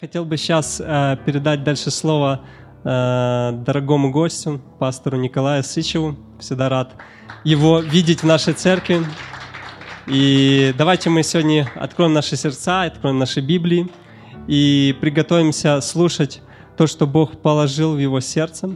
Хотел бы сейчас передать дальше слово дорогому гостю, пастору Николаю Сычеву. Всегда рад его видеть в нашей церкви. И давайте мы сегодня откроем наши сердца, откроем наши Библии и приготовимся слушать то, что Бог положил в его сердце.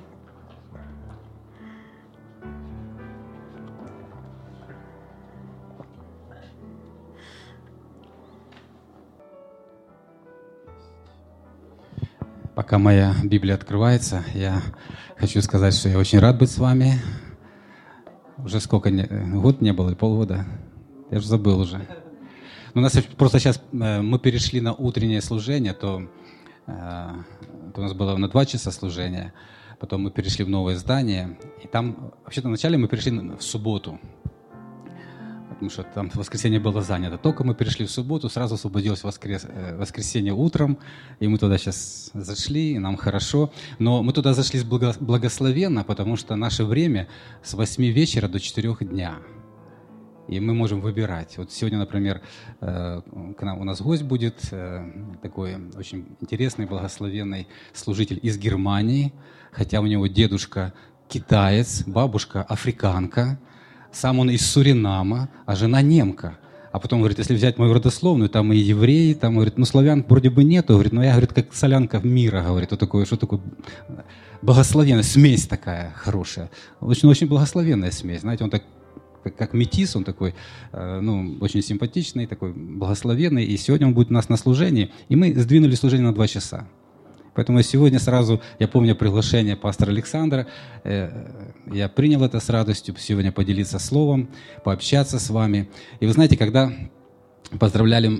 Пока моя Библия открывается, я хочу сказать, что я очень рад быть с вами. Уже сколько, год не было и полгода, я уже забыл уже. Но у нас просто сейчас мы перешли на утреннее служение, то у нас было на 2 часа служения, потом мы перешли в новое здание, и там, вообще-то вначале мы перешли в субботу, потому что там в воскресенье было занято. Только мы перешли в субботу, сразу освободилось воскресенье утром, и мы туда сейчас зашли, и нам хорошо. Но мы туда зашли благословенно, потому что наше время с 8 вечера до 4 дня. И мы можем выбирать. Вот сегодня, например, у нас гость будет, такой очень интересный, благословенный служитель из Германии, хотя у него дедушка китаец, бабушка африканка, сам он из Суринама, а жена немка. А потом, говорит, если взять мою родословную, там и евреи, там, говорит, славян вроде бы нету, говорит, но я, говорит, как солянка мира, говорит, вот такое, что такое благословенная смесь такая хорошая. Очень благословенная смесь, знаете, он так, как метис, он такой, очень симпатичный, такой благословенный, и сегодня он будет у нас на служении, и мы сдвинули служение на 2 часа. Поэтому сегодня сразу, я помню приглашение пастора Александра, я принял это с радостью, сегодня поделиться словом, пообщаться с вами. И вы знаете, когда поздравляли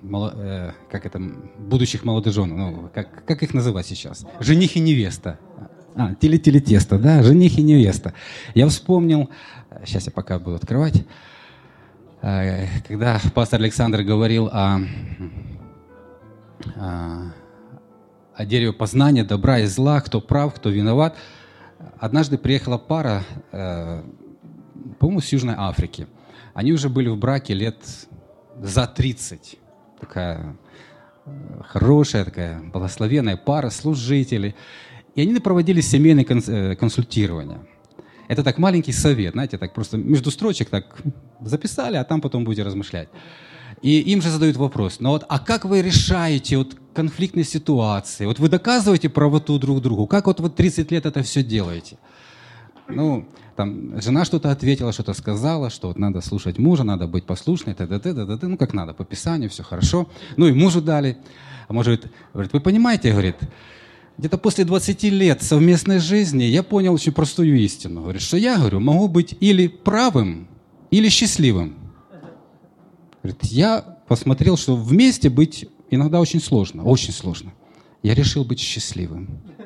будущих молодожен, как их называть сейчас? Жених и невеста. Теле-тесто, да, жених и невеста. Я вспомнил, сейчас я пока буду открывать, когда пастор Александр говорил о дереве познания добра и зла, кто прав, кто виноват. Однажды приехала пара, по-моему, с Южной Африки. Они уже были в браке лет за 30. Такая хорошая, такая благословенная пара, служители. И они проводили семейное консультирование. Это так маленький совет, знаете, так просто между строчек так записали, а там потом будете размышлять. И им же задают вопрос, а как вы решаете конфликтные ситуации? Вы доказываете правоту друг другу? Как вы 30 лет это все делаете? Там жена что-то ответила, что-то сказала, что надо слушать мужа, надо быть послушной, т.д. Как надо, по Писанию, все хорошо. И мужу дали. А муж говорит, вы понимаете, говорит, где-то после 20 лет совместной жизни я понял очень простую истину. Говорит, что я, говорю, могу быть или правым, или счастливым. Говорит, я посмотрел, что вместе быть иногда очень сложно, очень сложно. Я решил быть счастливым.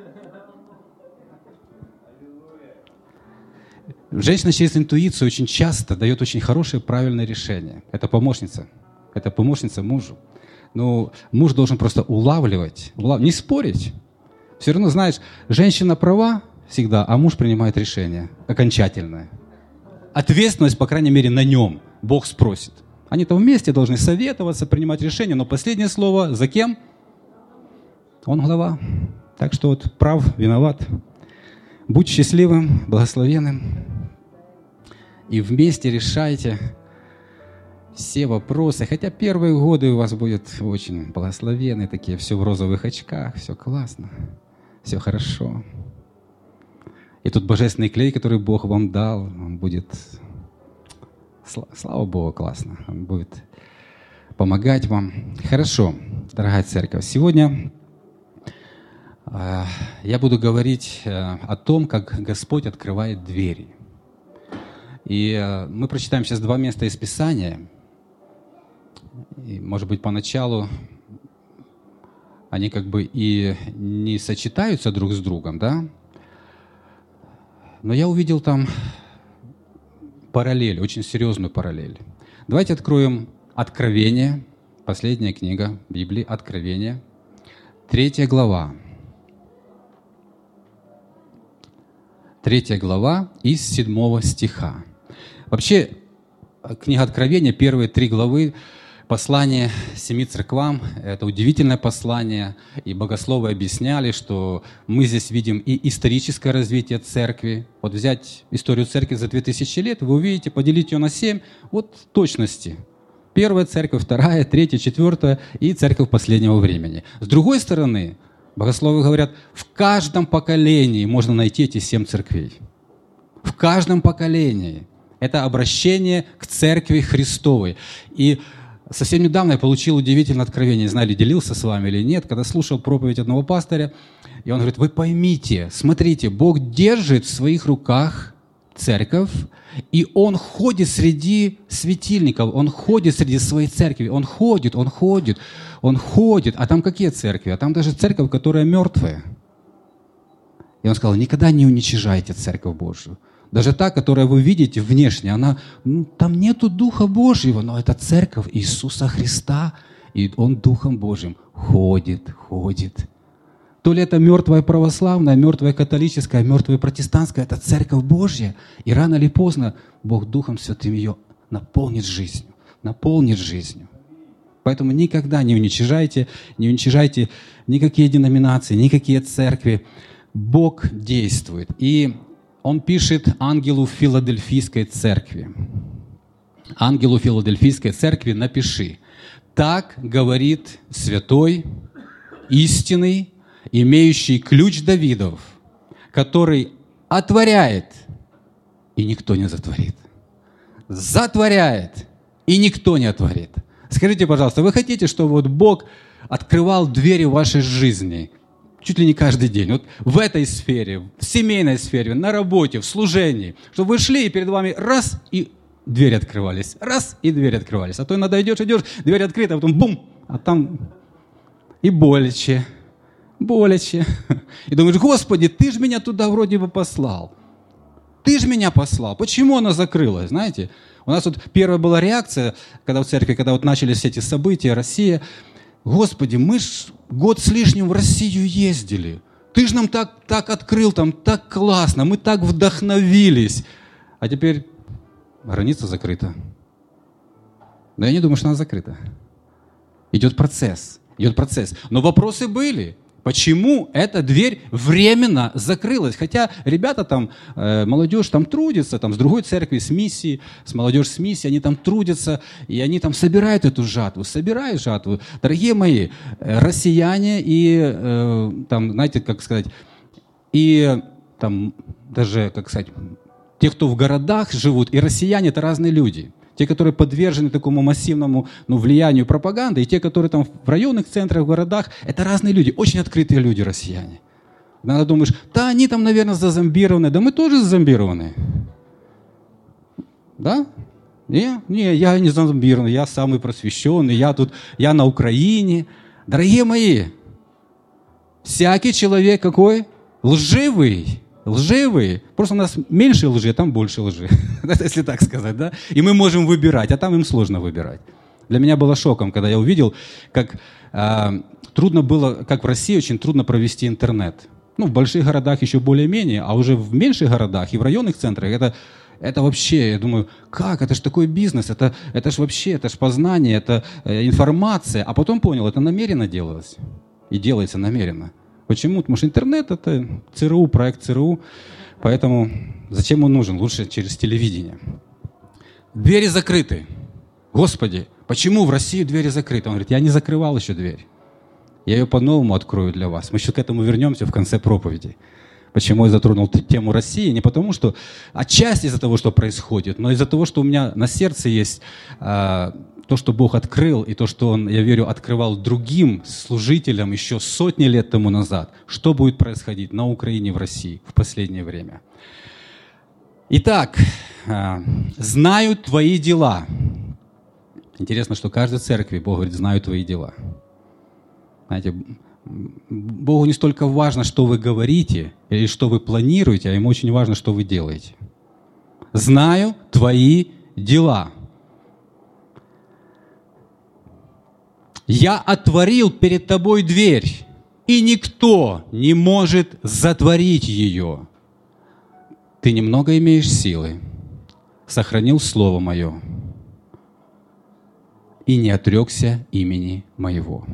Женщина через интуицию очень часто дает очень хорошее, правильное решение. Это помощница мужу. Но муж должен просто улавливать, не спорить. Все равно, знаешь, женщина права всегда, а муж принимает решение окончательное. Ответственность, по крайней мере, на нем Бог спросит. Они-то вместе должны советоваться, принимать решения, но последнее слово за кем? Он глава. Так что прав, виноват. Будь счастливым, благословенным. И вместе решайте все вопросы. Хотя первые годы у вас будет очень благословенные, такие все в розовых очках, все классно, все хорошо. И тут божественный клей, который Бог вам дал, он будет... Слава Богу, классно. Он будет помогать вам. Хорошо, дорогая церковь. Сегодня я буду говорить о том, как Господь открывает двери. И мы прочитаем сейчас 2 места из Писания. И, может быть, поначалу они и не сочетаются друг с другом, да? Но я увидел там параллель, очень серьезную параллель. Давайте откроем Откровение, последняя книга Библии, Откровение, 3 глава. 3 глава из 7 стиха. Вообще, книга Откровения, первые 3 главы Послание 7 церквам – это удивительное послание, и богословы объясняли, что мы здесь видим и историческое развитие церкви. Вот взять историю церкви за 2000 лет, вы увидите, поделить ее на 7, вот в точности. Первая церковь, вторая, третья, четвертая и церковь последнего времени. С другой стороны, богословы говорят, в каждом поколении можно найти эти 7 церквей. В каждом поколении. Это обращение к церкви Христовой. И совсем недавно я получил удивительное откровение, не знаю, ли делился с вами или нет, когда слушал проповедь одного пастыря, и он говорит, вы поймите, смотрите, Бог держит в своих руках церковь, и Он ходит среди светильников, Он ходит среди своей церкви, Он ходит, а там какие церкви? А там даже церковь, которая мертвая. И он сказал, никогда не уничижайте церковь Божию. Даже та, которую вы видите внешне, она, там нету Духа Божьего, но это церковь Иисуса Христа, и Он Духом Божьим ходит. То ли это мертвая православная, мертвая католическая, мертвая протестантская, это церковь Божья, и рано или поздно Бог Духом Святым ее наполнит жизнью. Поэтому никогда не уничижайте никакие деноминации, никакие церкви. Бог действует. И Он пишет ангелу Филадельфийской церкви. Ангелу Филадельфийской церкви напиши. Так говорит святой, истинный, имеющий ключ Давидов, который отворяет, и никто не затворит. Затворяет, и никто не отворит. Скажите, пожалуйста, вы хотите, чтобы вот Бог открывал двери в вашей жизни чуть ли не каждый день, вот в этой сфере, в семейной сфере, на работе, в служении, чтобы вы шли, и перед вами раз, и двери открывались, раз, и двери открывались. А то иногда идешь, дверь открыта, а потом бум, а там и болече. И думаешь, Господи, Ты же меня туда вроде бы послал. Ты же меня послал. Почему она закрылась, знаете? У нас вот первая была реакция, когда в церкви, когда вот начались все эти события, Россия, Господи, мы ж год с лишним в Россию ездили. Ты же нам так открыл, там так классно, мы так вдохновились. А теперь граница закрыта. Но я не думаю, что она закрыта. Идет процесс. Но вопросы были. Почему эта дверь временно закрылась? Хотя ребята там, молодежь там трудится, там с другой церкви, с миссией, с молодежью с миссией, они там трудятся, и они там собирают эту жатву, Дорогие мои, россияне и там, знаете, как сказать, и там даже, как сказать, те, кто в городах живут, и россияне – это разные люди. Те, которые подвержены такому массивному влиянию пропаганды, и те, которые там в районных центрах, в городах, это разные люди, очень открытые люди, россияне. Иногда думаешь, да они там, наверное, зазомбированы, да мы тоже зазомбированы. Да? Не, я не зазомбированный, я самый просвещенный, я на Украине. Дорогие мои, всякий человек какой? Лживый. Просто у нас меньше лжи, а там больше лжи. Если так сказать, да? И мы можем выбирать, а там им сложно выбирать. Для меня было шоком, когда я увидел, как трудно было, как в России очень трудно провести интернет. В больших городах еще более-менее, а уже в меньших городах и в районных центрах это вообще, я думаю, как? Это же такой бизнес, это ж вообще, это ж познание, это информация. А потом понял, это намеренно делалось. И делается намеренно. Почему? Потому что интернет – это ЦРУ, проект ЦРУ, поэтому зачем он нужен? Лучше через телевидение. Двери закрыты. Господи, почему в России двери закрыты? Он говорит, я не закрывал еще дверь. Я ее по-новому открою для вас. Мы еще к этому вернемся в конце проповеди. Почему я затронул тему России? Не потому, что отчасти из-за того, что происходит, но из-за того, что у меня на сердце есть то, что Бог открыл, и то, что Он, я верю, открывал другим служителям еще сотни лет тому назад. Что будет происходить на Украине, в России в последнее время? Итак, знаю твои дела. Интересно, что каждой церкви Бог говорит, знаю твои дела. Знаете, Богу не столько важно, что вы говорите или что вы планируете, а Ему очень важно, что вы делаете. Знаю твои дела. Я отворил перед тобой дверь, и никто не может затворить ее. Ты немного имеешь силы, сохранил слово мое, и не отрекся имени моего».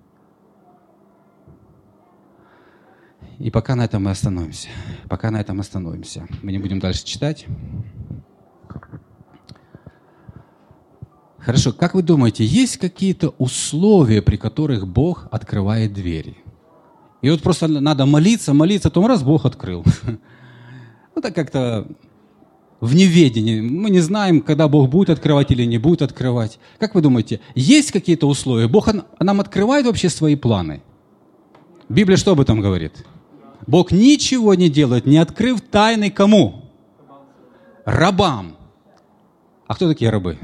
И пока на этом мы остановимся. Пока на этом остановимся. Мы не будем дальше читать. Хорошо, как вы думаете, есть какие-то условия, при которых Бог открывает двери? И вот просто надо молиться, потом раз Бог открыл. Ну так как-то в неведении. Мы не знаем, когда Бог будет открывать или не будет открывать. Как вы думаете, есть какие-то условия? Бог нам открывает вообще свои планы? Библия что об этом говорит? Бог ничего не делает, не открыв тайны кому? Рабам. А кто такие рабы?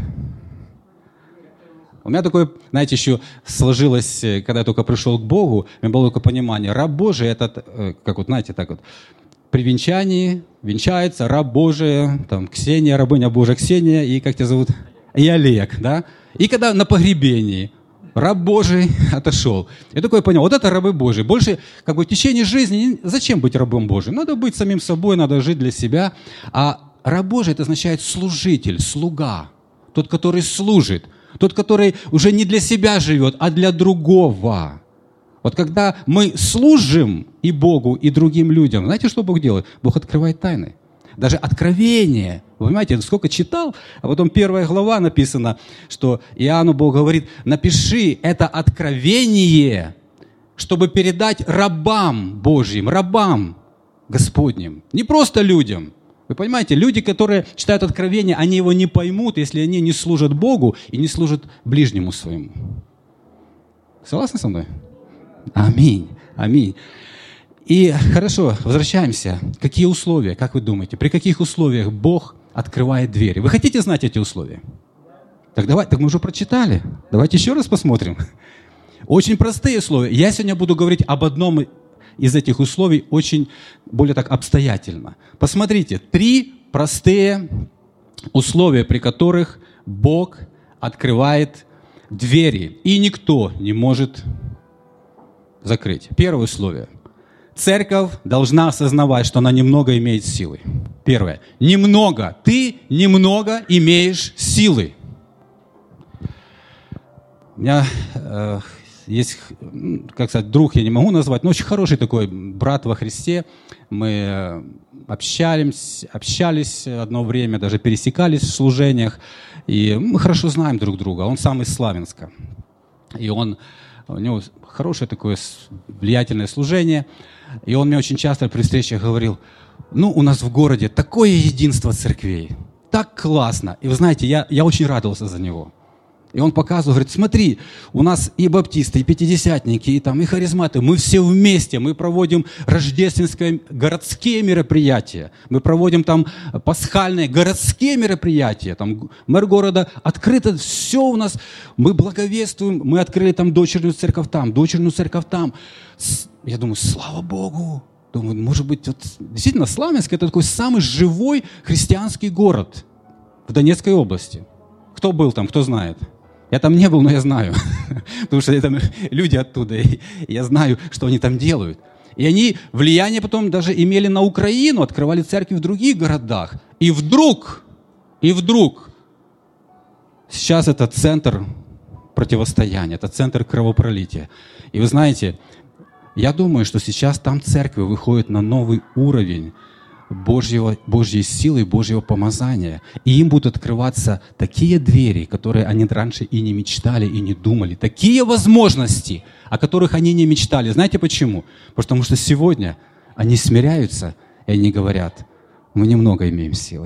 У меня такое, знаете, еще сложилось, когда я только пришел к Богу, у меня было такое понимание. Раб Божий, это, как вот, знаете, так вот, при венчании венчается раб Божий, там, Ксения, рабыня Божия Ксения, и как тебя зовут? И Олег, да? И когда на погребении раб Божий отошел. Я такое понял, вот это рабы Божии. Больше, как бы, в течение жизни, зачем быть рабом Божиим? Надо быть самим собой, надо жить для себя. А раб Божий, это означает служитель, слуга. Тот, который служит. Тот, который уже не для себя живет, а для другого. Вот когда мы служим и Богу, и другим людям, знаете, что Бог делает? Бог открывает тайны. Даже откровение. Вы понимаете, сколько читал, а потом 1 глава написано, что Иоанну Бог говорит: напиши это откровение, чтобы передать рабам Божьим, рабам Господним. Не просто людям. Вы понимаете, люди, которые читают откровение, они его не поймут, если они не служат Богу и не служат ближнему своему. Согласны со мной? Аминь. Аминь. И хорошо, возвращаемся. Какие условия, как вы думаете, при каких условиях Бог открывает двери? Вы хотите знать эти условия? Так мы уже прочитали. Давайте еще раз посмотрим. Очень простые условия. Я сегодня буду говорить об одном из этих условий очень более так обстоятельно. Посмотрите, 3 простые условия, при которых Бог открывает двери, и никто не может закрыть. Первое условие. Церковь должна осознавать, что она немного имеет силы. Первое. Немного. Ты немного имеешь силы. У меня есть, как сказать, друг, я не могу назвать, но очень хороший такой брат во Христе. Мы общались одно время, даже пересекались в служениях. И мы хорошо знаем друг друга. Он сам из Славянска. И у него хорошее такое влиятельное служение. И он мне очень часто при встречах говорил: у нас в городе такое единство церквей, так классно. И вы знаете, я очень радовался за него. И он показывал, говорит: смотри, у нас и баптисты, и пятидесятники, и харизматы, мы все вместе, мы проводим рождественские городские мероприятия, мы проводим там пасхальные городские мероприятия, там мэр города открыто, все у нас, мы благовествуем, мы открыли там дочернюю церковь там. Я думаю, слава Богу. Думаю, может быть, действительно, Славянск — это такой самый живой христианский город в Донецкой области. Кто был там, кто знает? Я там не был, но я знаю. Потому что там люди оттуда, и я знаю, что они там делают. И они влияние потом даже имели на Украину, открывали церкви в других городах. И вдруг, сейчас это центр противостояния, это центр кровопролития. И вы знаете, я думаю, что сейчас там церкви выходят на новый уровень Божьей силы, Божьего помазания. И им будут открываться такие двери, которые они раньше и не мечтали, и не думали. Такие возможности, о которых они не мечтали. Знаете почему? Потому что сегодня они смиряются, и они говорят: мы немного имеем силы.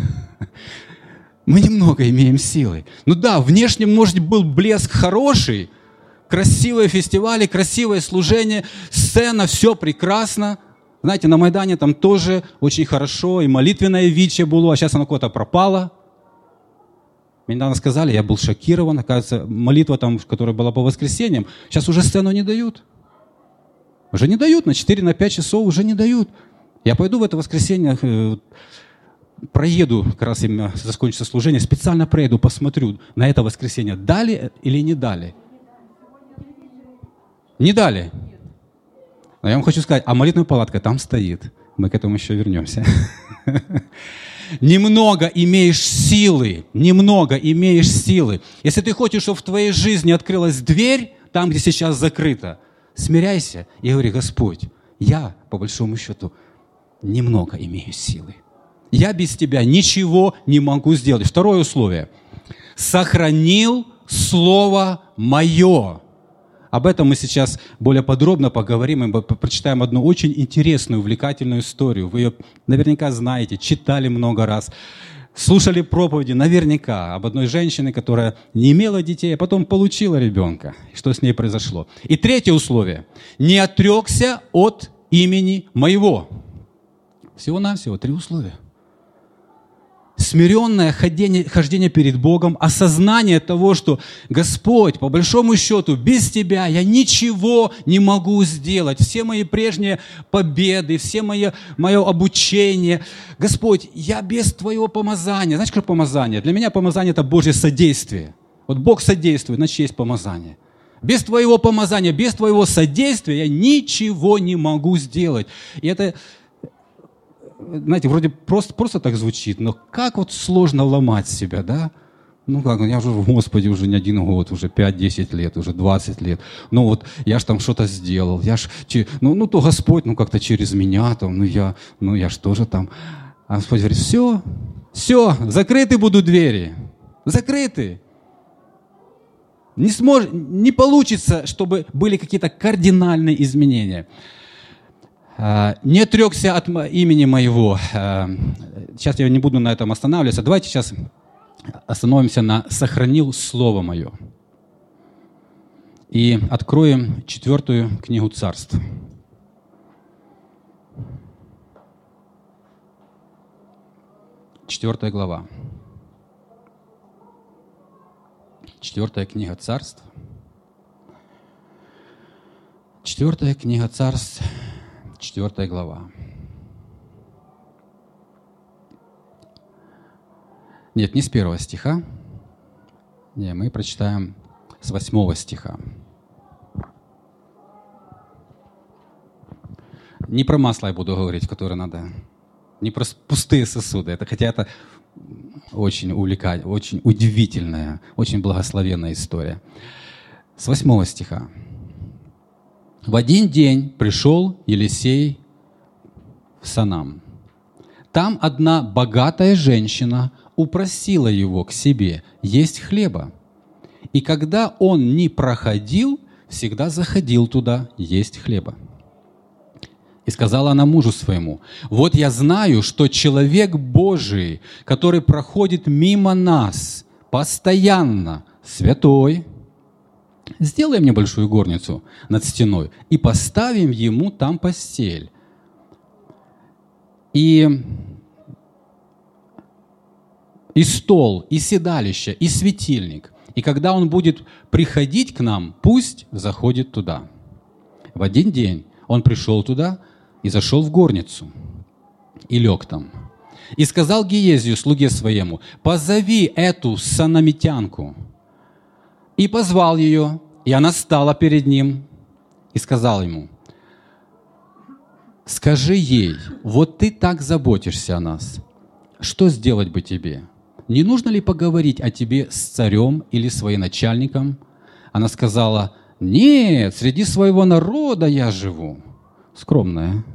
Мы немного имеем силы. Да, внешне, может, был блеск хороший, красивые фестивали, красивое служение, сцена, все прекрасно. Знаете, на Майдане там тоже очень хорошо, и молитвенное виче было, а сейчас оно куда-то пропало. Мне недавно сказали, я был шокирован, оказывается, молитва там, которая была по воскресеньям, сейчас уже сцену не дают. Уже не дают, на 4-5 часов уже не дают. Я пойду в это воскресенье, проеду, как раз именно закончится служение, специально проеду, посмотрю на это воскресенье, дали или не дали. Не дали. Но я вам хочу сказать, а молитвенная палатка там стоит. Мы к этому еще вернемся. немного имеешь силы, немного имеешь силы. Если ты хочешь, чтобы в твоей жизни открылась дверь, там, где сейчас закрыто, смиряйся и говори: Господь, я, по большому счету, немного имею силы. Я без Тебя ничего не могу сделать. Второе условие. Сохранил Слово Мое. Об этом мы сейчас более подробно поговорим и прочитаем одну очень интересную, увлекательную историю. Вы ее наверняка знаете, читали много раз, слушали проповеди наверняка об одной женщине, которая не имела детей, а потом получила ребенка. Что с ней произошло? И третье условие. Не отрекся от имени Моего. Всего-навсего 3 условия. Смиренное хождение перед Богом, осознание того, что Господь, по большому счету, без Тебя я ничего не могу сделать. Все мои прежние победы, все мое обучение. Господь, я без Твоего помазания. Знаешь, какое помазание? Для меня помазание – это Божье содействие. Вот Бог содействует, значит, есть помазание. Без Твоего помазания, без Твоего содействия я ничего не могу сделать. И это... Знаете, вроде просто так звучит, но как вот сложно ломать себя, да? Ну как, я уже в Господе уже не 1 год, уже 5-10 лет, уже 20 лет. Ну вот я ж там что-то сделал, я ж, то Господь, как-то через меня, там, я ж тоже там. А Господь говорит: все, закрыты будут двери, закрыты. Не получится, чтобы были какие-то кардинальные изменения. Не отрекся от имени Моего. Сейчас я не буду на этом останавливаться. Давайте сейчас остановимся на «сохранил Слово Мое». И откроем 4 книгу Царств. Четвертая глава. 4 книга Царств. 4 книга Царств. 4 глава. Нет, не с 1 стиха. Не, мы прочитаем с 8 стиха. Не про масло я буду говорить, которое надо. Не про пустые сосуды. Хотя это очень увлекательная, очень удивительная, очень благословенная история. С 8 стиха. В один день пришел Елисей в Санам. Там одна богатая женщина упросила его к себе есть хлеба. И когда он не проходил, всегда заходил туда есть хлеба. И сказала она мужу своему: вот я знаю, что человек Божий, который проходит мимо нас постоянно, святой, сделай мне большую горницу над стеной и поставим ему там постель. И стол, и седалище, и светильник. И когда он будет приходить к нам, пусть заходит туда. В один день он пришел туда и зашел в горницу, и лег там. И сказал Гиезию, слуге своему: позови эту санамитянку. И позвал ее, и она стала перед ним, и сказал ему: скажи ей, вот ты так заботишься о нас, что сделать бы тебе? Не нужно ли поговорить о тебе с царем или с военачальником? Она сказала: нет, среди своего народа я живу. Скромная,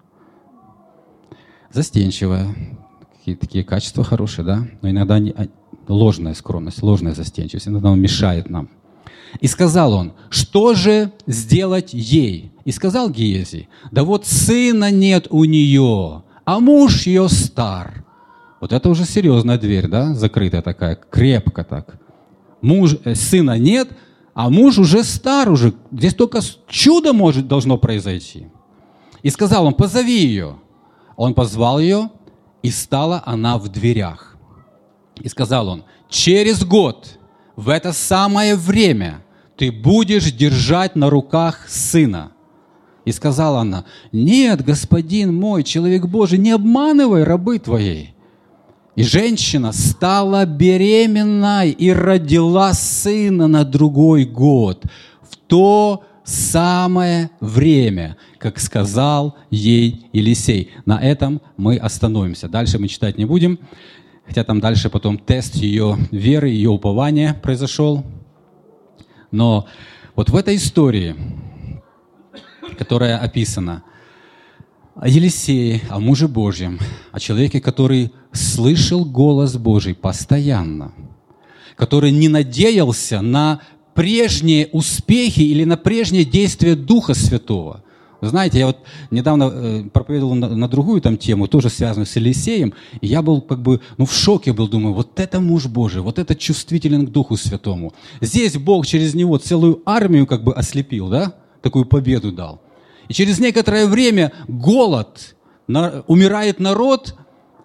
застенчивая. Такие качества хорошие, да? Но иногда ложная скромность, ложная застенчивость, иногда он мешает нам. И сказал он: что же сделать ей? И сказал Гиези: да вот сына нет у нее, а муж ее стар. Вот это уже серьезная дверь, да, закрытая такая, крепко так. Сына нет, а муж уже стар, уже. Здесь только чудо должно произойти. И сказал он: позови ее. Он позвал ее, и стала она в дверях. И сказал он: через год, в это самое время, ты будешь держать на руках сына. И сказала она: нет, господин мой, человек Божий, не обманывай рабы твоей. И женщина стала беременной и родила сына на другой год, в то самое время, как сказал ей Елисей. На этом мы остановимся. Дальше мы читать не будем, хотя там дальше потом тест ее веры, ее упования произошел. Но вот в этой истории, которая описана, о Елисее, о муже Божьем, о человеке, который слышал голос Божий постоянно, который не надеялся на прежние успехи или на прежние действия Духа Святого. Вы знаете, я вот недавно проповедовал на другую там тему, тоже связанную с Елисеем, и я был в шоке был, думаю, вот это муж Божий, вот это чувствителен к Духу Святому. Здесь Бог через него целую армию ослепил, да? Такую победу дал. И через некоторое время голод, умирает народ,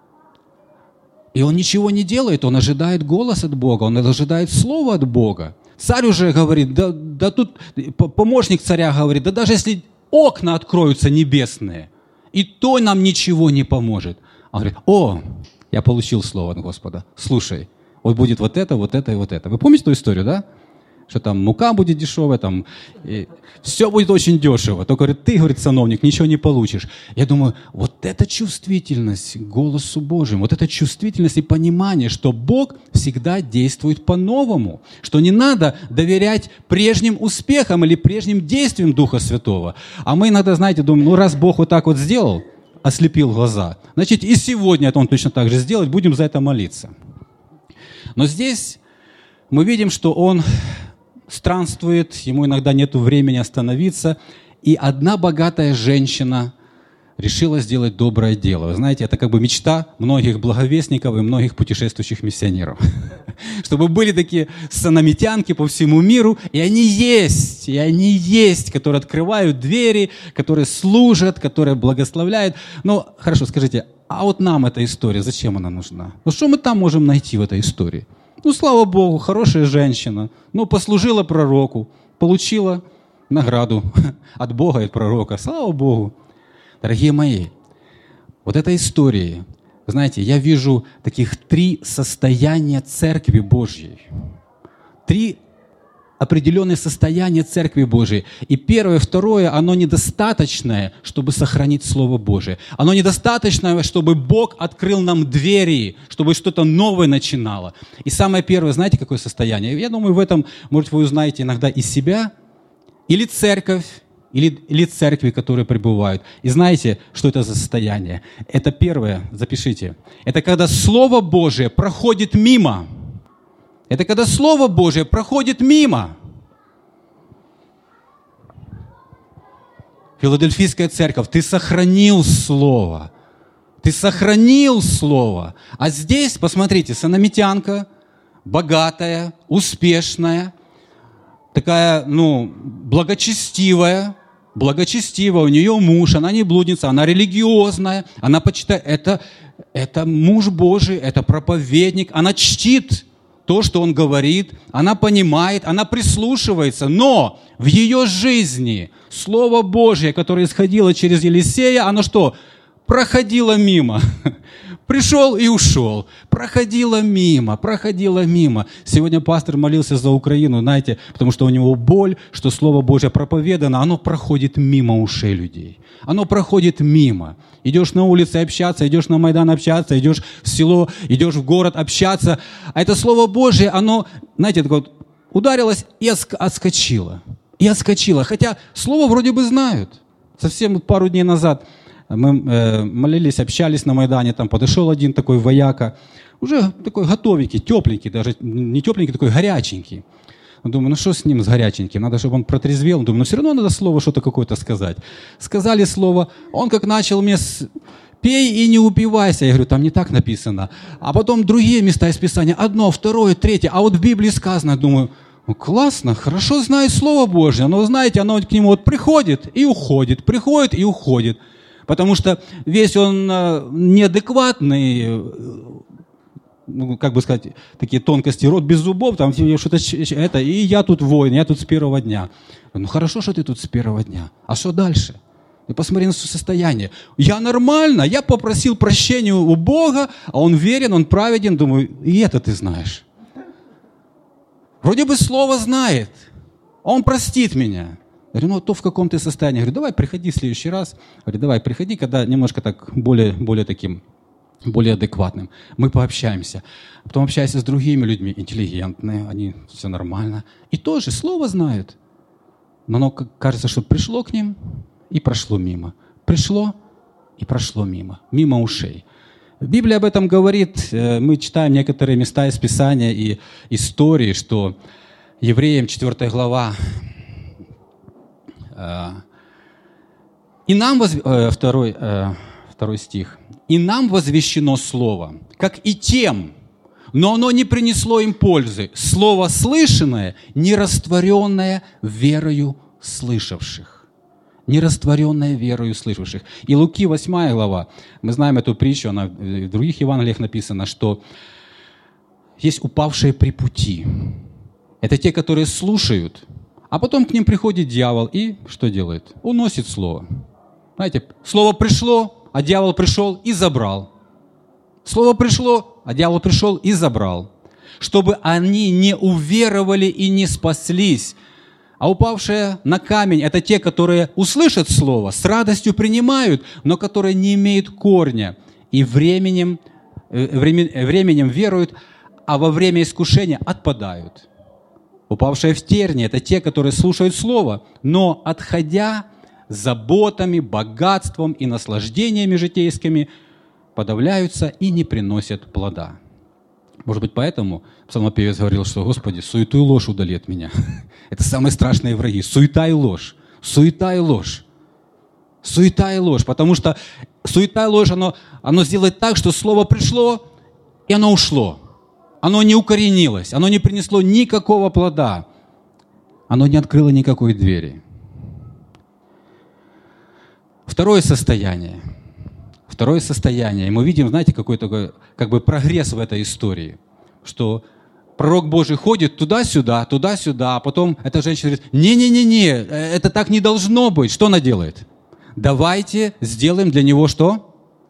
и он ничего не делает, он ожидает голос от Бога, он ожидает слова от Бога. Царь уже говорит, да тут помощник царя говорит, да даже если окна откроются небесные, и то нам ничего не поможет. Он говорит, я получил слово от Господа, слушай, вот будет вот это, вот это и вот это. Вы помните ту историю, да? Что там мука будет дешевая, там, все будет очень дешево. Только, говорит, ты, говорит, сановник, ничего не получишь. Я думаю, вот эта чувствительность к голосу Божьему, вот эта чувствительность и понимание, что Бог всегда действует по-новому, что не надо доверять прежним успехам или прежним действиям Духа Святого. А мы иногда, знаете, думаем, раз Бог вот так вот сделал, ослепил глаза, значит, и сегодня это Он точно так же сделает, будем за это молиться. Но здесь мы видим, что Он странствует, ему иногда нет времени остановиться. И одна богатая женщина решила сделать доброе дело. Вы знаете, это мечта многих благовестников и многих путешествующих миссионеров. Чтобы были такие санамитянки по всему миру, и они есть, которые открывают двери, которые служат, которые благословляют. Но хорошо, скажите, а вот нам эта история, зачем она нужна? Ну что мы там можем найти в этой истории? Слава Богу, хорошая женщина, послужила пророку, получила награду от Бога и от пророка. Слава Богу. Дорогие мои, вот этой истории, знаете, я вижу таких 3 состояния Церкви Божьей. 3 определенные состояния Церкви Божией. И первое, второе, оно недостаточное, чтобы сохранить Слово Божие. Оно недостаточное, чтобы Бог открыл нам двери, чтобы что-то новое начинало. И самое первое, знаете, какое состояние? Я думаю, в этом, может, вы узнаете иногда и себя, или церковь, или церкви, которые пребывают. И знаете, что это за состояние? Это первое, запишите. Это когда Слово Божие проходит мимо. Это когда Слово Божие проходит мимо. Филадельфийская церковь, ты сохранил Слово. Ты сохранил Слово. А здесь, посмотрите, санамитянка, богатая, успешная, такая, благочестивая, у нее муж, она не блудница, она религиозная, она почитает, это муж Божий, это проповедник, она чтит то, что он говорит, она понимает, она прислушивается, но в ее жизни Слово Божье, которое исходило через Елисея, оно что? Проходило мимо. Пришел и ушел. Проходило мимо. Сегодня пастор молился за Украину, знаете, потому что у него боль, что Слово Божье проповедано, оно проходит мимо ушей людей. Оно проходит мимо. Идешь на улице общаться, идешь на Майдан общаться, идешь в село, идешь в город общаться. А это Слово Божье, оно, знаете, такое вот ударилось и отскочило. Хотя Слово вроде бы знают. Совсем пару дней назад мы молились, общались на Майдане, там подошел один такой вояка, уже такой готовенький, тепленький, даже не тепленький, такой горяченький. Думаю, что с ним, с горяченьким? Надо, чтобы он протрезвел. Думаю, все равно надо слово что-то какое-то сказать. Сказали слово, он как начал мне пей и не упивайся. Я говорю, там не так написано. А потом другие места из Писания, 1, 2, 3. А вот в Библии сказано, думаю, классно, хорошо знает Слово Божье. Но, знаете, оно к нему приходит и уходит, Потому что весь он неадекватный, такие тонкости, рот без зубов, там что-то это, и я тут воин, я тут с первого дня. Хорошо, что ты тут с первого дня. А что дальше? И посмотри на свое состояние. Я нормально, я попросил прощения у Бога, а Он верен, Он праведен. Думаю, и это ты знаешь. Вроде бы Слово знает, Он простит меня. Я говорю, ну то в каком ты состоянии? Я говорю, давай приходи в следующий раз. Я говорю, давай приходи, когда немножко так более адекватным. Мы пообщаемся. Потом общаешься с другими людьми, интеллигентные, они все нормально. И тоже слово знают. Но оно кажется, что пришло к ним и прошло мимо. Пришло и прошло мимо. Мимо ушей. Библия об этом говорит. Мы читаем некоторые места из Писания и истории, что Евреям 4 глава и нам второй стих. «И нам возвещено слово, как и тем, но оно не принесло им пользы. Слово слышанное, не растворенное верою слышавших». Нерастворенное верою слышавших. И Луки 8 глава, мы знаем эту притчу, она в других Евангелиях написана, что есть упавшие при пути. Это те, которые слушают, а потом к ним приходит дьявол и что делает? Уносит слово. Знаете, слово пришло, а дьявол пришел и забрал. Слово пришло, а дьявол пришел и забрал. Чтобы они не уверовали и не спаслись. А упавшие на камень – это те, которые услышат слово, с радостью принимают, но которые не имеют корня. И временем веруют, а во время искушения отпадают. Упавшие в тернии – это те, которые слушают слово, но, отходя заботами, богатством и наслаждениями житейскими, подавляются и не приносят плода. Может быть, поэтому псалмопевец говорил, что «Господи, суету и ложь удали от меня». Это самые страшные враги. Суета и ложь. Суета и ложь. Суета и ложь. Потому что суета и ложь, оно сделает так, что слово пришло, и оно ушло. Оно не укоренилось. Оно не принесло никакого плода. Оно не открыло никакой двери. Второе состояние. И мы видим, знаете, какой такой как бы прогресс в этой истории. Что пророк Божий ходит туда-сюда, а потом эта женщина говорит, не-не-не, это так не должно быть. Что она делает? Давайте сделаем для него что?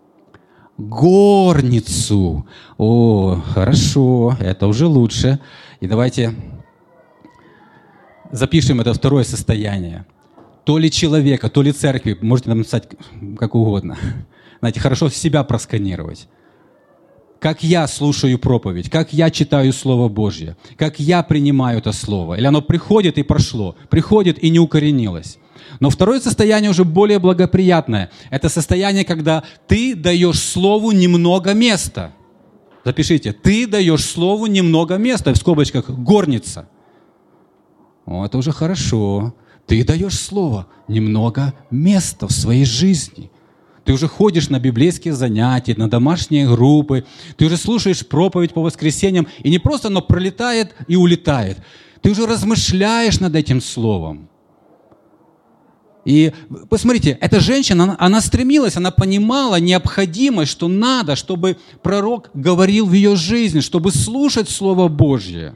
Горницу. О, хорошо, это уже лучше. И давайте запишем это второе состояние. То ли человека, то ли церкви, можете написать как угодно. Знаете, хорошо себя просканировать. Как я слушаю проповедь, как я читаю Слово Божье, как я принимаю это Слово. Или оно приходит и прошло, приходит и не укоренилось. Но второе состояние уже более благоприятное. Это состояние, когда ты даешь Слову немного места. Запишите, ты даешь Слову немного места, в скобочках горница. О, это уже хорошо. Ты даешь Слово немного места в своей жизни. Ты уже ходишь на библейские занятия, на домашние группы. Ты уже слушаешь проповедь по воскресеньям. И не просто оно пролетает и улетает. Ты уже размышляешь над этим словом. И посмотрите, эта женщина, она стремилась, она понимала необходимость, что надо, чтобы пророк говорил в ее жизни, чтобы слушать Слово Божье.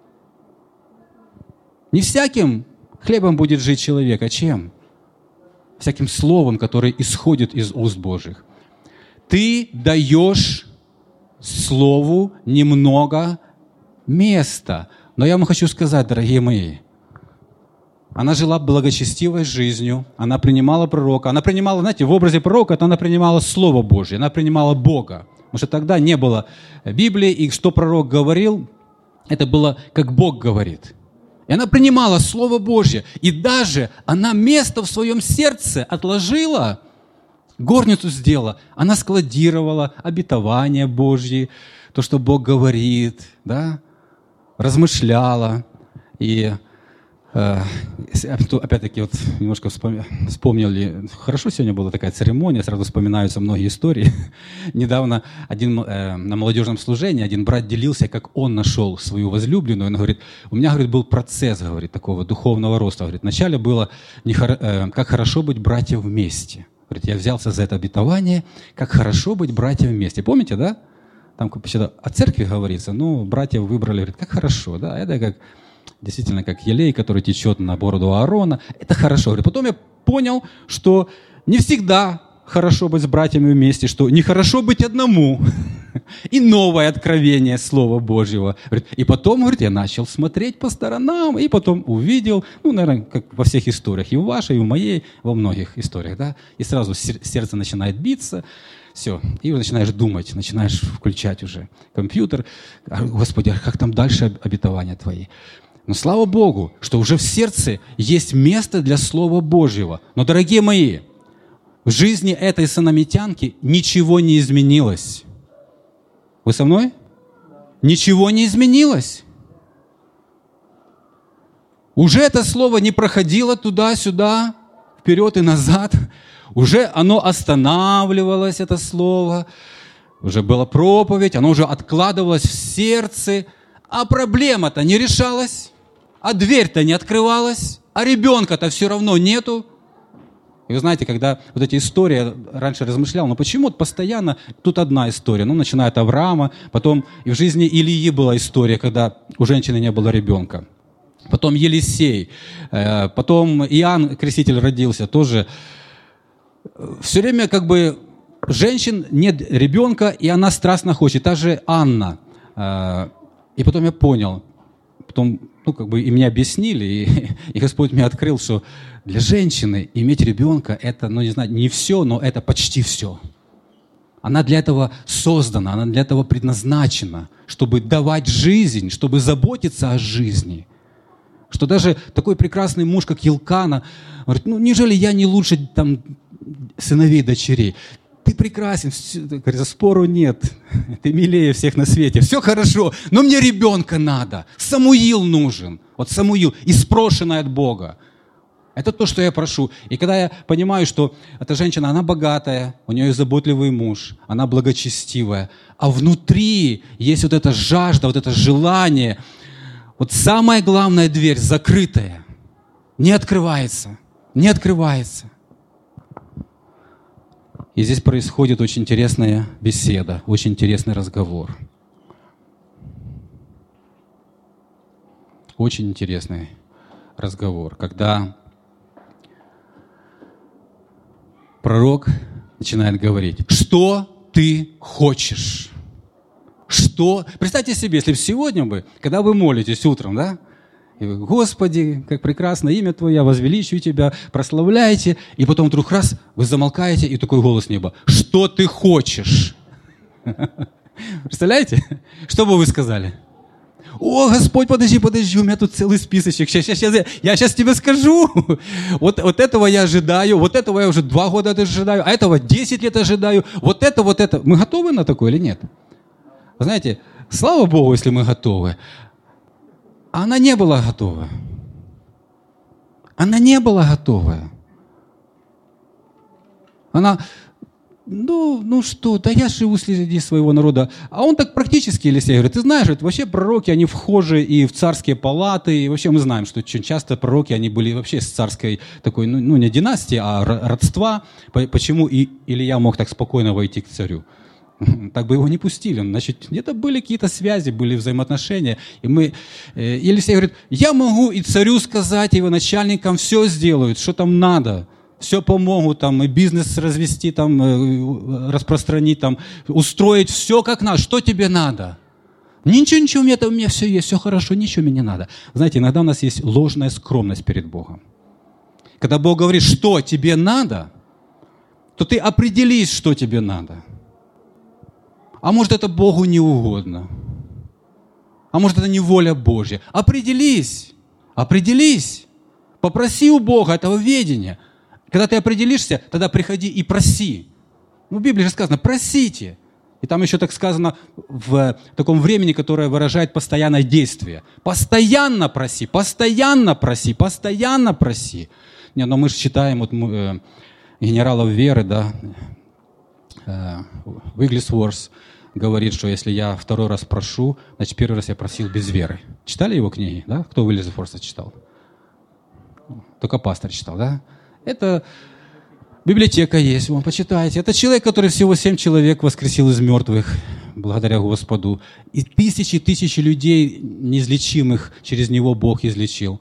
Не всяким хлебом будет жить человек, а чем? Всяким словом, которое исходит из уст Божьих. Ты даешь слову немного места. Но я вам хочу сказать, дорогие мои, она жила благочестивой жизнью, она принимала пророка, она принимала, знаете, в образе пророка, это она принимала Слово Божье, она принимала Бога. Потому что тогда не было Библии, и что пророк говорил, это было, как Бог говорит. И она принимала Слово Божье. И даже она место в своем сердце отложила, горницу сделала. Она складировала обетования Божьи, то, что Бог говорит, да? Размышляла. И опять-таки вот немножко вспомнили, хорошо сегодня была такая церемония, сразу вспоминаются многие истории. Недавно на молодежном служении один брат делился, как он нашел свою возлюбленную. Он говорит, у меня, говорит, был процесс, говорит, такого духовного роста. Говорит, вначале было, как хорошо быть братья вместе. Говорит, я взялся за это обетование, как хорошо быть братья вместе. Помните, да? Там о церкви говорится, ну, братьев выбрали, говорит, как хорошо, да, это как... Действительно, как елей, который течет на бороду Аарона. Это хорошо. Потом я понял, что не всегда хорошо быть с братьями вместе, что нехорошо быть одному. И новое откровение Слова Божьего. И потом, говорит, я начал смотреть по сторонам, и потом увидел, наверное, как во всех историях, и в вашей, и в моей, во многих историях, да, и сразу сердце начинает биться, все, и начинаешь думать, начинаешь включать уже компьютер. Господи, а как там дальше обетования Твои? Но слава Богу, что уже в сердце есть место для Слова Божьего. Но, дорогие мои, в жизни этой санамитянки ничего не изменилось. Вы со мной? Ничего не изменилось. Уже это слово не проходило туда-сюда, вперед и назад. Уже оно останавливалось, это слово. Уже была проповедь, оно уже откладывалось в сердце. А проблема-то не решалась, а дверь-то не открывалась, а ребенка-то все равно нету. И вы знаете, когда вот эти истории, раньше размышлял, почему постоянно тут одна история, начиная от Авраама, потом и в жизни Илии была история, когда у женщины не было ребенка. Потом Елисей, потом Иоанн Креститель родился, тоже. Все время женщин нет ребенка, и она страстно хочет. Та же Анна. И потом я понял, и мне объяснили, и Господь мне открыл, что для женщины иметь ребенка это, не все, но это почти все. Она для этого создана, она для этого предназначена, чтобы давать жизнь, чтобы заботиться о жизни. Что даже такой прекрасный муж, как Елкана, говорит, неужели я не лучше сыновей, дочерей? Ты прекрасен, говорит, спору нет, ты милее всех на свете, все хорошо, но мне ребенка надо, Самуил нужен, Самуил, испрошенный от Бога. Это то, что я прошу. И когда я понимаю, что эта женщина, она богатая, у нее есть заботливый муж, она благочестивая, а внутри есть вот эта жажда, вот это желание, самая главная дверь закрытая, не открывается, не открывается. И здесь происходит очень интересная беседа, очень интересный разговор. Очень интересный разговор, когда пророк начинает говорить, что ты хочешь? Что? Представьте себе, если бы сегодня, когда вы молитесь утром, да? И вы, Господи, как прекрасно имя Твое, я возвеличиваю Тебя, прославляйте, и потом вдруг раз, вы замолкаете, и такой голос неба, что ты хочешь? Представляете? Что бы вы сказали? О, Господь, подожди, у меня тут целый списочек, я сейчас тебе скажу. Вот этого я ожидаю, вот этого я уже 2 года ожидаю, а этого 10 лет ожидаю, вот это. Мы готовы на такое или нет? Вы знаете, слава Богу, если мы готовы. А она не была готова. Она не была готова. Она, да я живу среди своего народа. А он так практически, Елисей, говорит, ты знаешь, вообще пророки, они вхожи и в царские палаты, и вообще мы знаем, что очень часто пророки, они были вообще с царской такой, не династии, а родства. Почему Илия мог так спокойно войти к царю? Так бы его не пустили. Значит, где-то были какие-то связи, были взаимоотношения. И Елисей говорит, я могу и царю сказать, и его начальникам все сделают, что там надо. Все помогут, и бизнес развести, распространить, устроить все как надо. Что тебе надо? Ничего, у меня все есть, все хорошо, ничего мне не надо. Знаете, иногда у нас есть ложная скромность перед Богом. Когда Бог говорит, что тебе надо, то ты определись, что тебе надо. А может, это Богу не угодно. А может, это не воля Божья. Определись. Попроси у Бога этого ведения. Когда ты определишься, тогда приходи и проси. В Библии же сказано, просите. И там еще так сказано в таком времени, которое выражает постоянное действие. Постоянно проси. Но мы же читаем генералов веры, да, Вигглесворс говорит, что если я 2 раз прошу, значит, 1 раз я просил без веры. Читали его книги, да? Кто Вигглесворса читал? Только пастор читал, да? Это библиотека есть, вон, почитайте. Это человек, который всего 7 человек воскресил из мертвых, благодаря Господу. И тысячи людей неизлечимых через него Бог излечил.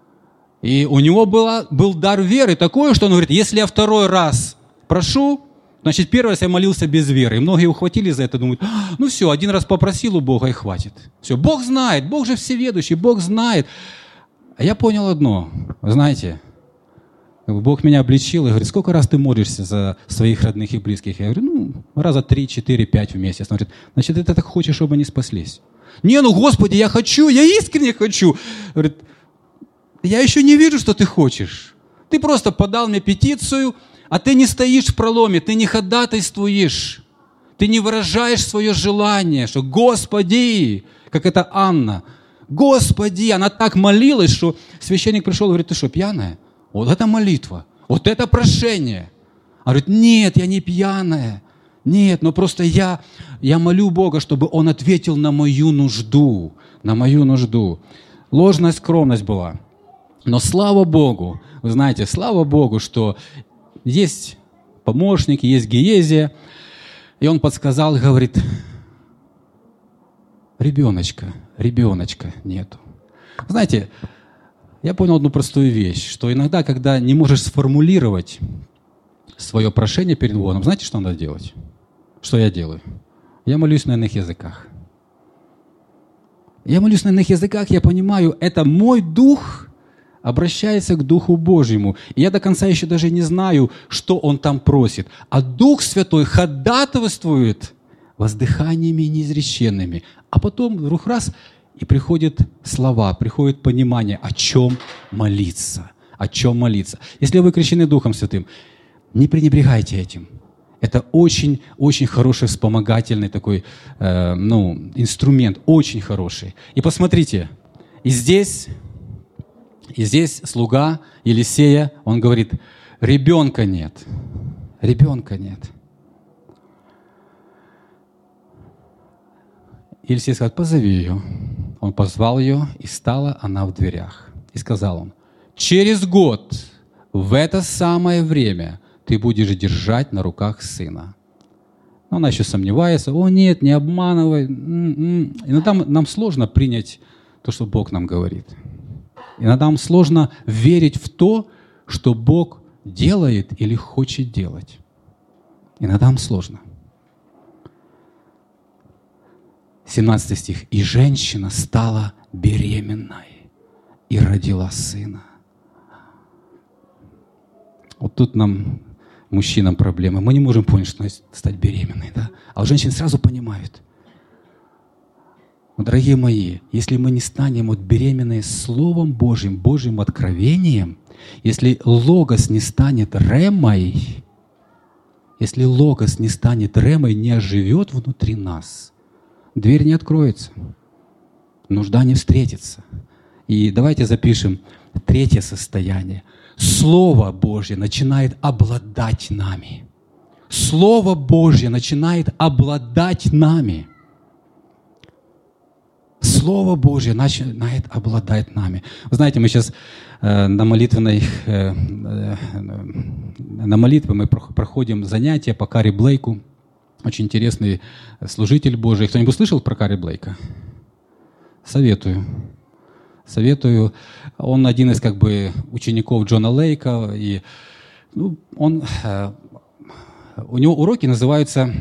И у него был дар веры такой, что он говорит, если я 2 раз прошу, Значит, первый раз я молился без веры. И многие ухватили за это, думают, ну все, один раз попросил у Бога и хватит. Все, Бог знает, Бог же всеведущий, Бог знает. А я понял одно, вы знаете, Бог меня обличил и говорит, сколько раз ты молишься за своих родных и близких? Я говорю, раза 3, 4, 5 в месяц. Он говорит, значит, ты так хочешь, чтобы они спаслись? Не, Господи, я хочу, я искренне хочу. Говорит, я еще не вижу, что ты хочешь. Ты просто подал мне петицию, а ты не стоишь в проломе, ты не ходатайствуешь, ты не выражаешь свое желание, что Господи, как это Анна, Господи, она так молилась, что священник пришел и говорит, ты что, пьяная? Вот это молитва, вот это прошение. Она говорит, нет, я не пьяная, нет, но просто я молю Бога, чтобы Он ответил на мою нужду, на мою нужду. Ложная скромность была. Но слава Богу, вы знаете, слава Богу, что есть помощники, есть Гиезия, и он подсказал, говорит, ребеночка нету. Знаете, я понял одну простую вещь, что иногда, когда не можешь сформулировать свое прошение перед Богом, знаете, что надо делать? Что я делаю? Я молюсь на иных языках. Я молюсь на иных языках, я понимаю, это мой дух обращается к Духу Божьему. И я до конца еще даже не знаю, что он там просит. А Дух Святой ходатайствует воздыханиями неизреченными. А потом вдруг раз, и приходят слова, приходит понимание, о чем молиться. О чем молиться. Если вы крещены Духом Святым, не пренебрегайте этим. Это очень хороший вспомогательный такой инструмент, очень хороший. И посмотрите, и здесь слуга Елисея, он говорит, ребенка нет. Елисей сказал, позови ее. Он позвал ее, и стала она в дверях. И сказал он, через год в это самое время ты будешь держать на руках сына. Но она еще сомневается, о нет, не обманывай. Иногда нам сложно принять то, что Бог нам говорит. Иногда нам сложно верить в то, что Бог делает или хочет делать. Иногда нам сложно. 17 стих. «И женщина стала беременной и родила сына». Вот тут нам, мужчинам, проблема. Мы не можем понять, что значит стать беременной. Да? А женщины сразу понимают. Дорогие мои, если мы не станем беременны Словом Божьим, Божьим откровением, если Логос не станет ремой, не оживет внутри нас, дверь не откроется, нужда не встретится. И давайте запишем третье состояние. Слово Божье начинает обладать нами. Слово Божье начинает обладать нами. Слово Божье начинает обладать нами. Вы знаете, мы сейчас на молитве мы проходим занятия по Карри Блейку. Очень интересный служитель Божий. Кто-нибудь слышал про Карри Блейка? Советую. Он один из учеников Джона Лейка. И, у него уроки называются,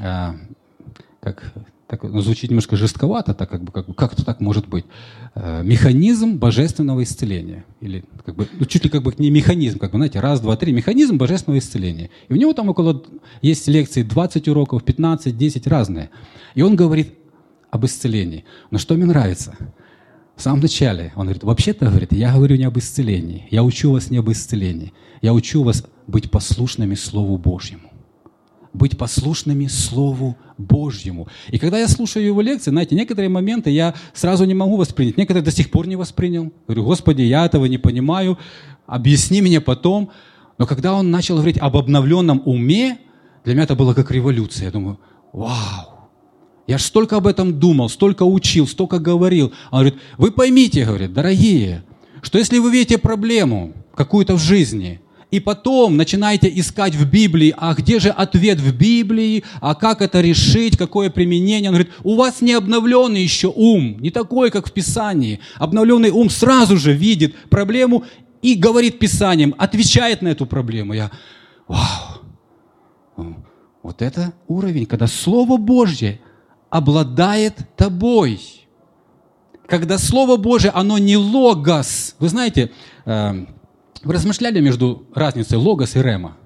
звучит немножко жестковато, как это так может быть, механизм божественного исцеления. Или чуть ли не механизм, раз, два, три, механизм божественного исцеления. И у него там есть лекции 20 уроков, 15, 10, разные. И он говорит об исцелении. Но что мне нравится? В самом начале он говорит, вообще-то, я говорю не об исцелении, я учу вас не об исцелении, я учу вас быть послушными Слову Божьему. Быть послушными Слову Божьему. И когда я слушаю его лекции, знаете, некоторые моменты я сразу не могу воспринять, некоторые до сих пор не воспринял. Говорю, Господи, я этого не понимаю, объясни мне потом. Но когда он начал говорить об обновленном уме, для меня это было как революция. Я думаю, вау, я же столько об этом думал, столько учил, столько говорил. Он говорит, вы поймите, дорогие, что если вы видите проблему какую-то в жизни, и потом начинаете искать в Библии, а где же ответ в Библии, а как это решить, какое применение. Он говорит, у вас не обновленный еще ум, не такой, как в Писании. Обновленный ум сразу же видит проблему и говорит Писанием, отвечает на эту проблему. Я, вау, Вот это уровень, когда Слово Божье обладает тобой. Когда Слово Божие, оно не логос. Вы знаете, вы размышляли между разницей логос и рема?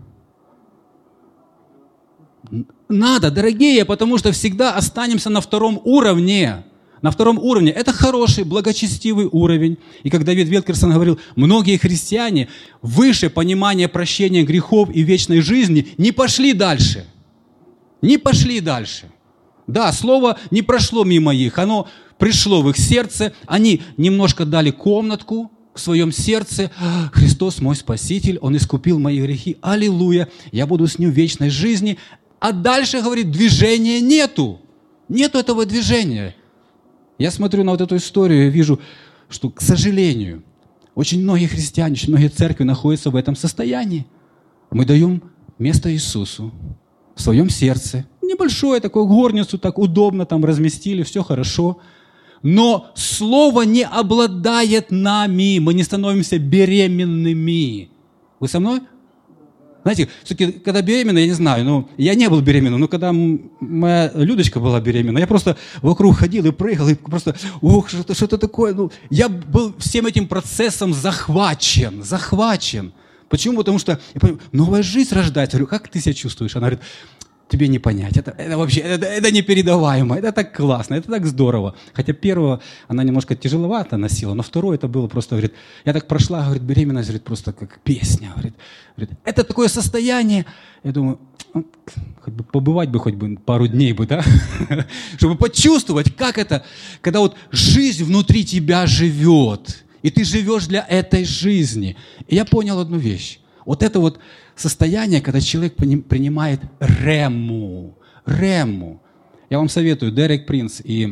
Надо, дорогие, потому что всегда останемся на втором уровне. На втором уровне. Это хороший, благочестивый уровень. И как Давид Велкерсон говорил, многие христиане выше понимания прощения грехов и вечной жизни не пошли дальше. Не пошли дальше. Да, слово не прошло мимо их, оно пришло в их сердце, они немножко дали комнатку в своем сердце. Христос мой Спаситель, Он искупил мои грехи, аллилуйя, я буду с Ним в вечной жизни. А дальше, говорит, движения нету. Нету этого движения. Я смотрю на вот эту историю и вижу, что, к сожалению, очень многие христиане, очень многие церкви находятся в этом состоянии. Мы даем место Иисусу в своем сердце. Небольшое такое горницу, так удобно там разместили, все хорошо. Но Слово не обладает нами, мы не становимся беременными. Вы со мной? Знаете, все-таки, когда беременна, я не знаю, я не был беременным, но когда моя Людочка была беременна, я просто вокруг ходил и прыгал, и просто, что-то такое. Я был всем этим процессом захвачен. Почему? Потому что, я понимаю, новая жизнь рождается. Я говорю, как ты себя чувствуешь? Она говорит, тебе не понять, это вообще, это непередаваемо, это так классно, это так здорово. Хотя первого она немножко тяжеловато носила, но второе это было просто, говорит, я так прошла, говорит, беременность, говорит, просто как песня, говорит, это такое состояние, я думаю, хоть бы побывать бы хоть бы пару дней бы, да, чтобы почувствовать, как это, когда вот жизнь внутри тебя живет, и ты живешь для этой жизни. И я понял одну вещь, вот это вот состояние, когда человек принимает рему. Я вам советую, Дерек Принц и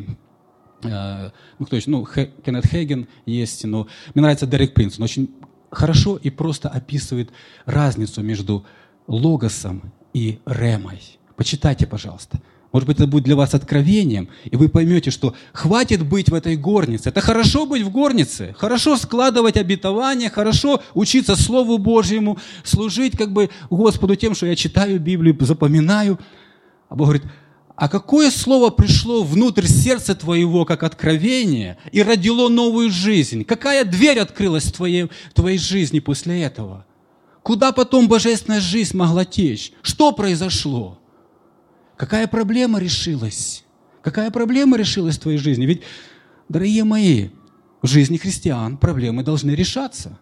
Кеннет Хейген есть, но мне нравится Дерек Принц. Он очень хорошо и просто описывает разницу между логосом и ремой. Почитайте, пожалуйста. Может быть, это будет для вас откровением, и вы поймете, что хватит быть в этой горнице. Это хорошо быть в горнице, хорошо складывать обетования, хорошо учиться Слову Божьему, служить как бы Господу тем, что я читаю Библию, запоминаю. А Бог говорит, а какое слово пришло внутрь сердца твоего, как откровение, и родило новую жизнь? Какая дверь открылась в твоей жизни после этого? Куда потом божественная жизнь могла течь? Что произошло? Какая проблема решилась? Какая проблема решилась в твоей жизни? Ведь, дорогие мои, в жизни христиан проблемы должны решаться.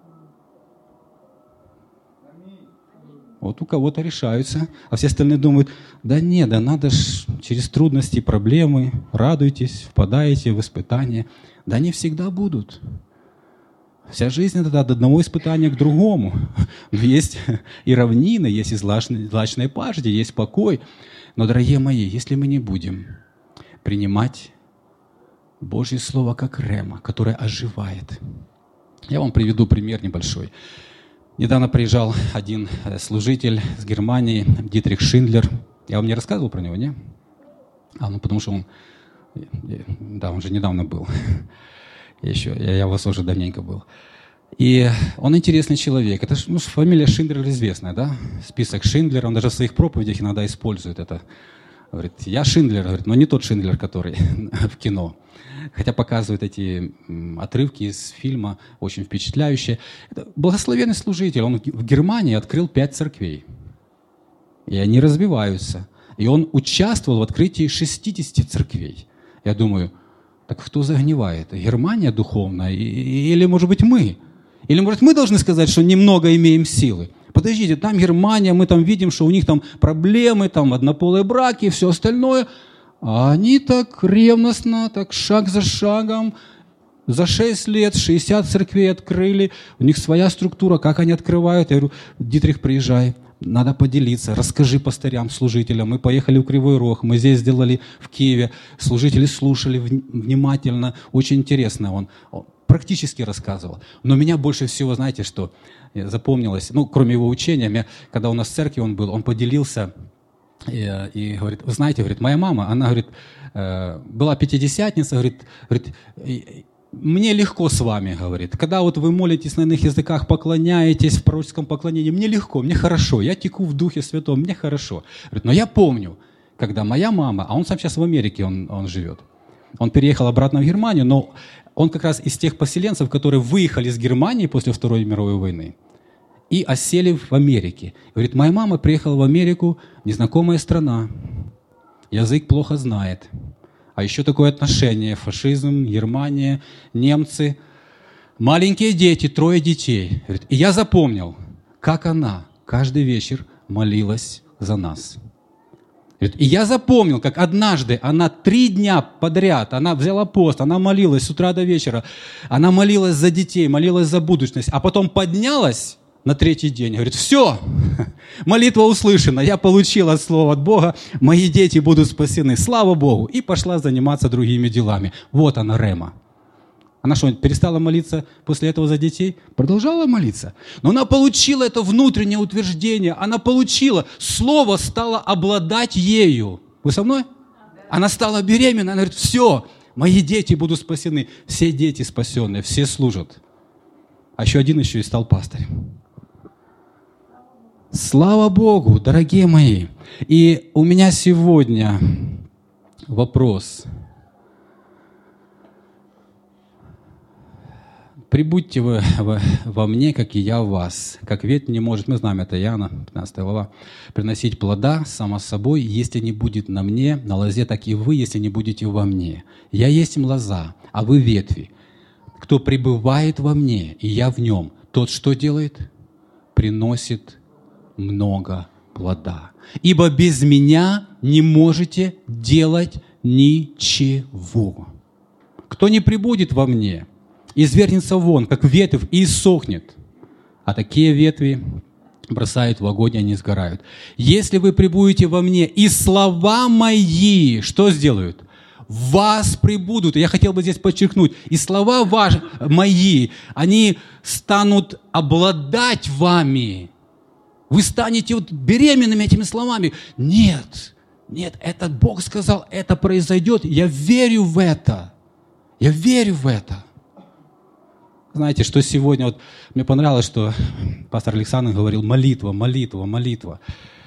Вот у кого-то решаются, а все остальные думают, да надо ж через трудности и проблемы, радуйтесь, впадаете в испытания. Да не всегда будут. Вся жизнь это от одного испытания к другому. Есть и равнины, есть и злачные пажди, есть покой. Но, дорогие мои, если мы не будем принимать Божье Слово как рема, которое оживает. Я вам приведу пример небольшой. Недавно приезжал один служитель с Германии, Дитрих Шиндлер. Я вам не рассказывал про него, не? Потому что он же недавно был. Я у вас уже давненько был. И он интересный человек. Это фамилия Шиндлер известная, да? Список Шиндлера, он даже в своих проповедях иногда использует это. Говорит, я Шиндлер, говорит, но не тот Шиндлер, который в кино. Хотя показывают эти отрывки из фильма, очень впечатляющие. Это благословенный служитель. Он в Германии открыл 5 церквей. И они развиваются. И он участвовал в открытии 60 церквей. Я думаю, так кто загнивает? Германия духовная или, может быть, мы? Или, может, мы должны сказать, что немного имеем силы? Подождите, там Германия, мы там видим, что у них там проблемы, там однополые браки и все остальное. А они так ревностно, так шаг за шагом, за 6 лет 60 церквей открыли, у них своя структура, как они открывают. Я говорю, Дитрих, приезжай, надо поделиться, расскажи пастырям, служителям. Мы поехали в Кривой Рог, мы здесь сделали в Киеве, служители слушали внимательно, очень интересно он практически рассказывал. Но меня больше всего, знаете, что запомнилось, кроме его учения, когда у нас в церкви он был, он поделился и говорит, вы знаете, говорит, моя мама, она, говорит, была пятидесятница, говорит, мне легко с вами, говорит. Когда вот вы молитесь на иных языках, поклоняетесь в пророческом поклонении, мне легко, мне хорошо, я теку в Духе Святом, мне хорошо. Говорит, но я помню, когда моя мама, а он сам сейчас в Америке, он живет, он переехал обратно в Германию, но он как раз из тех поселенцев, которые выехали из Германии после Второй мировой войны и осели в Америке. Говорит, моя мама приехала в Америку, незнакомая страна, язык плохо знает. А еще такое отношение, фашизм, Германия, немцы. Маленькие дети, 3 детей. Говорит, и я запомнил, как она каждый вечер молилась за нас. Говорит, и я запомнил, как однажды она 3 дня подряд, она взяла пост, она молилась с утра до вечера, она молилась за детей, молилась за будущность, а потом поднялась на 3-й день, говорит, все, молитва услышана, я получила слово от Бога, мои дети будут спасены, слава Богу, и пошла заниматься другими делами. Вот она, Рема. Она что, перестала молиться после этого за детей? Продолжала молиться. Но она получила это внутреннее утверждение, она получила, слово стало обладать ею. Вы со мной? Она стала беременна, она говорит, все, мои дети будут спасены, все дети спасенные, все служат. А еще один еще и стал пастырем. Слава Богу, дорогие мои. И у меня сегодня вопрос. Прибудьте вы во мне, как и я в вас. Как ветвь не может, мы знаем, это Иоанна, 15 глава, приносить плода само собой, если не будет на мне, на лозе, так и вы, если не будете во мне. Я есть лоза, а вы ветви. Кто пребывает во мне, и я в нем, тот что делает? Приносит много плода. Ибо без меня не можете делать ничего. Кто не пребудет во мне, извергнется вон, как ветвь, и иссохнет. А такие ветви бросают в огонь, и они сгорают. Если вы пребудете во мне, и слова мои, что сделают? В вас пребудут. И я хотел бы здесь подчеркнуть, и слова ваши, мои, они станут обладать вами. Вы станете вот беременными этими словами. Нет, это Бог сказал, это произойдет. Я верю в это. Я верю в это. Знаете, что сегодня, вот мне понравилось, что пастор Александр говорил, молитва, молитва, молитва.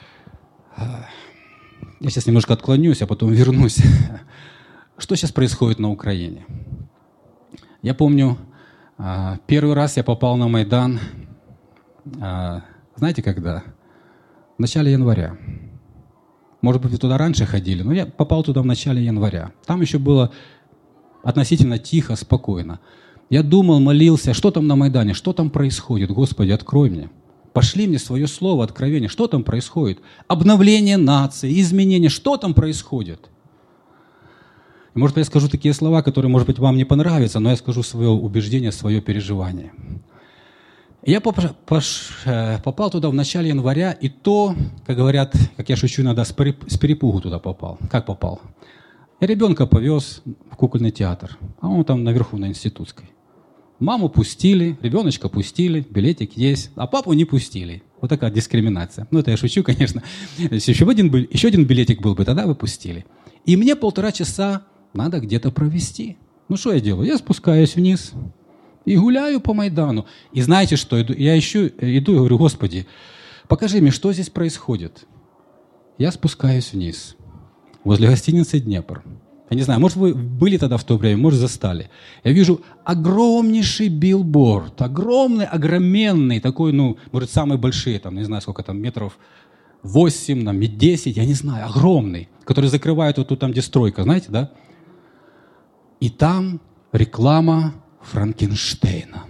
Я сейчас немножко отклонюсь, а потом вернусь. Что сейчас происходит на Украине? Я помню, первый раз я попал на Майдан, знаете, когда? В начале января. Может быть, вы туда раньше ходили, но я попал туда в начале января. Там еще было относительно тихо, спокойно. Я думал, молился, что там на Майдане, что там происходит? Господи, открой мне. Пошли мне свое слово, откровение. Что там происходит? Обновление нации, изменения. Что там происходит? И, может быть, я скажу такие слова, которые, может быть, вам не понравятся, но я скажу свое убеждение, свое переживание. Я попал туда в начале января, и то, как говорят, как я шучу иногда, с перепугу туда попал. Как попал? Я ребенка повез в кукольный театр, а он там наверху на Институтской. Маму пустили, ребеночка пустили, билетик есть, а папу не пустили. Вот такая дискриминация. Ну, это я шучу, конечно. Если еще один билетик был бы, тогда бы пустили. И мне 1,5 часа надо где-то провести. Ну, что я делаю? Я спускаюсь вниз и гуляю по Майдану. И знаете что? Я иду и говорю, Господи, покажи мне, что здесь происходит. Я спускаюсь вниз, возле гостиницы «Днепр». Я не знаю, может, вы были тогда в то время, может, застали. Я вижу огромнейший билборд, огромный, огроменный, такой, может, самые большие, там, не знаю, сколько там, метров 8, там, 10, я не знаю, огромный, который закрывает вот тут там, где стройка, знаете, да? И там реклама Франкенштейна.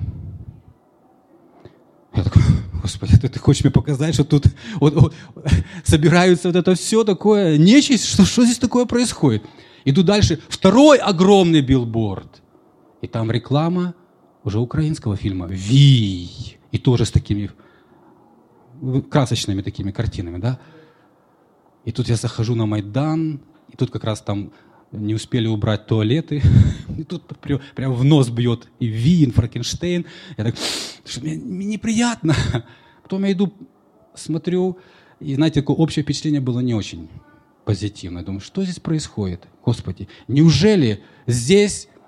Я такой, Господи, ты хочешь мне показать, что тут собираются вот это все такое, нечисть, что здесь такое происходит? Иду дальше, второй огромный билборд. И там реклама уже украинского фильма «Вий». И тоже с такими красочными такими картинами, да? И тут я захожу на Майдан, и тут как раз там не успели убрать туалеты, и тут прям в нос бьет и Вин, Франкенштейн. Я так, что мне неприятно. Потом я иду, смотрю, и, знаете, такое общее впечатление было не очень позитивное. Думаю, что здесь происходит? Господи, неужели здесь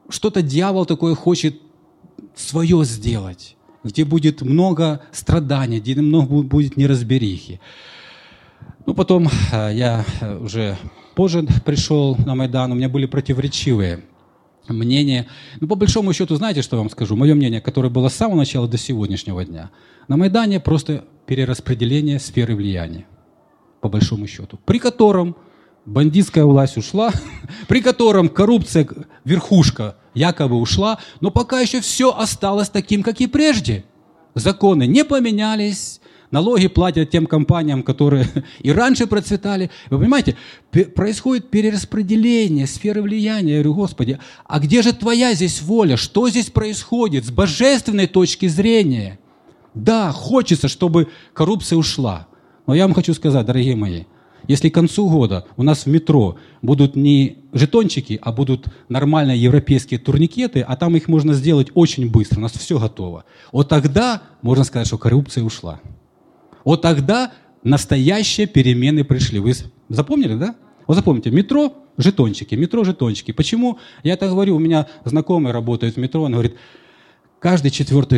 что-то дьявол такое хочет свое сделать, где будет много страданий, где много будет неразберихи. Ну, потом я уже позже пришел на Майдан, у меня были противоречивые мнения. Ну, по большому счету, знаете, что я вам скажу? Мое мнение, которое было с самого начала до сегодняшнего дня. На Майдане просто перераспределение сферы влияния, по большому счету, при котором бандитская власть ушла, при котором коррупция, верхушка якобы ушла, но пока еще все осталось таким, как и прежде. Законы не поменялись, налоги платят тем компаниям, которые и раньше процветали. Вы понимаете, происходит перераспределение сферы влияния. Я говорю, Господи, а где же Твоя здесь воля? Что здесь происходит с божественной точки зрения? Да, хочется, чтобы коррупция ушла. Но я вам хочу сказать, дорогие мои, если к концу года у нас в метро будут не жетончики, а будут нормальные европейские турникеты, а там их можно сделать очень быстро, у нас все готово, вот тогда можно сказать, что коррупция ушла. Вот тогда настоящие перемены пришли. Вы запомнили, да? Вот запомните, метро, жетончики. Почему? Я это говорю, у меня знакомый работает в метро, он говорит, каждый четвертый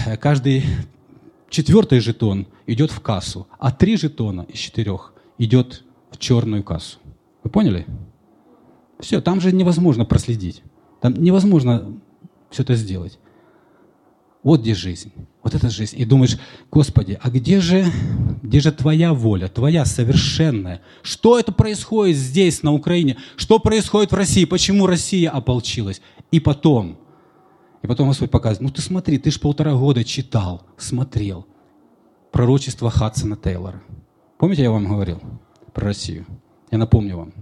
жетон идет в кассу, а 3 жетона из 4 идет в черную кассу. Вы поняли? Все, там же невозможно проследить. Там невозможно все это сделать. Вот где жизнь. Вот это жизнь. И думаешь, Господи, а где же Твоя воля, Твоя совершенная? Что это происходит здесь, на Украине? Что происходит в России? Почему Россия ополчилась? И потом Господь показывает, ну ты смотри, ты ж 1,5 года читал, смотрел пророчество Хадсона Тейлора. Помните, я вам говорил про Россию? Я напомню вам.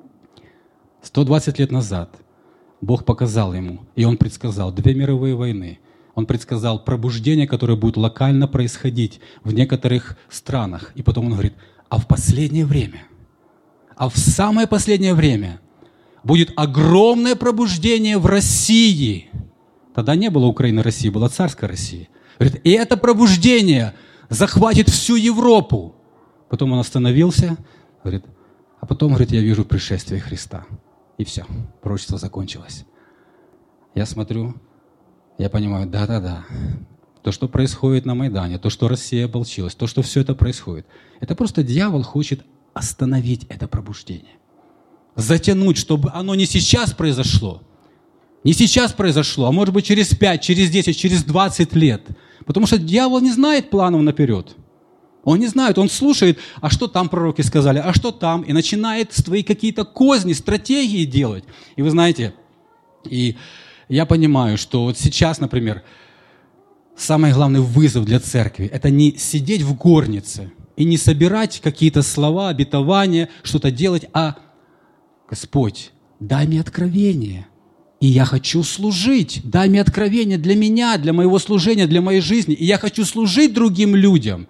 120 лет назад Бог показал ему, и он предсказал 2 мировые войны. Он предсказал пробуждение, которое будет локально происходить в некоторых странах. И потом он говорит, а в последнее время, а в самое последнее время будет огромное пробуждение в России. Тогда не было Украины, России, была царская Россия. Говорит, и это пробуждение захватит всю Европу. Потом он остановился, говорит, а потом, говорит, я вижу пришествие Христа. И все, пророчество закончилось. Я смотрю, я понимаю, да. То, что происходит на Майдане, то, что Россия ополчилась, то, что все это происходит, это просто дьявол хочет остановить это пробуждение. Затянуть, чтобы оно не сейчас произошло. Не сейчас произошло, а может быть через 5, через 10, через 20 лет. Потому что дьявол не знает планов наперед. Он не знает, он слушает, а что там пророки сказали, а что там, и начинает свои какие-то козни, стратегии делать. И вы знаете, и я понимаю, что вот сейчас, например, самый главный вызов для церкви – это не сидеть в горнице и не собирать какие-то слова, обетования, что-то делать, а Господь, дай мне откровение, и я хочу служить, дай мне откровение для меня, для моего служения, для моей жизни, и я хочу служить другим людям.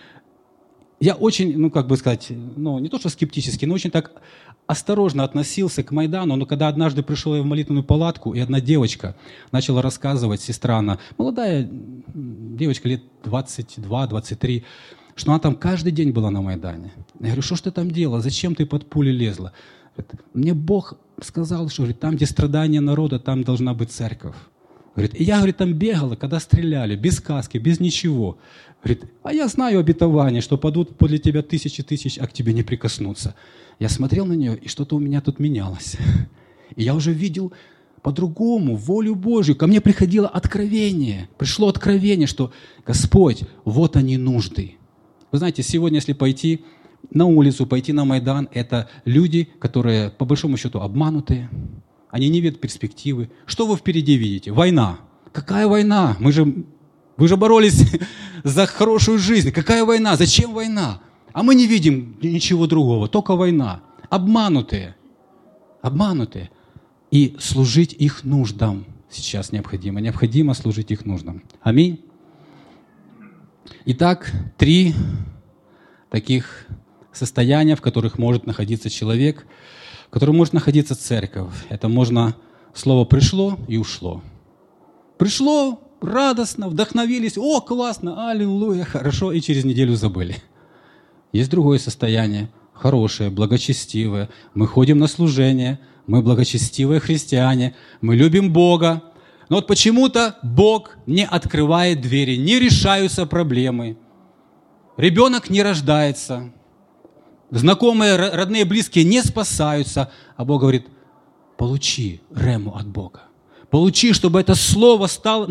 Я очень, не то что скептически, но очень так осторожно относился к Майдану, но когда однажды пришел я в молитвенную палатку, и одна девочка начала рассказывать, сестра, она, молодая девочка, лет 22-23, что она там каждый день была на Майдане. Я говорю, что ж ты там делала, зачем ты под пули лезла? Говорит, мне Бог сказал, что говорит, там, где страдания народа, там должна быть церковь. Говорит, и я, говорит, там бегала, когда стреляли, без каски, без ничего. Говорит, а я знаю обетование, что падут подле тебя тысячи, а к тебе не прикоснутся. Я смотрел на нее, и что-то у меня тут менялось. И я уже видел по-другому волю Божью. Ко мне пришло откровение, что Господь, вот они нужды. Вы знаете, сегодня, если пойти на улицу, пойти на Майдан, это люди, которые, по большому счету, обманутые. Они не видят перспективы. Что вы впереди видите? Война. Какая война? Вы же боролись за хорошую жизнь. Какая война? Зачем война? А мы не видим ничего другого, только война. Обманутые. И служить их нуждам сейчас необходимо. Необходимо служить их нуждам. Аминь. Итак, 3 таких состояния, в которых может находиться человек, в котором может находиться церковь. Это можно, слово пришло и ушло. Пришло, радостно, вдохновились, классно, аллилуйя, хорошо, и через неделю забыли. Есть другое состояние. хорошие, благочестивые, мы ходим на служение, мы благочестивые христиане, мы любим Бога. Но вот почему-то Бог не открывает двери, не решаются проблемы. Ребенок не рождается, знакомые, родные, близкие не спасаются, а Бог говорит: получи рему от Бога. Получи, чтобы это слово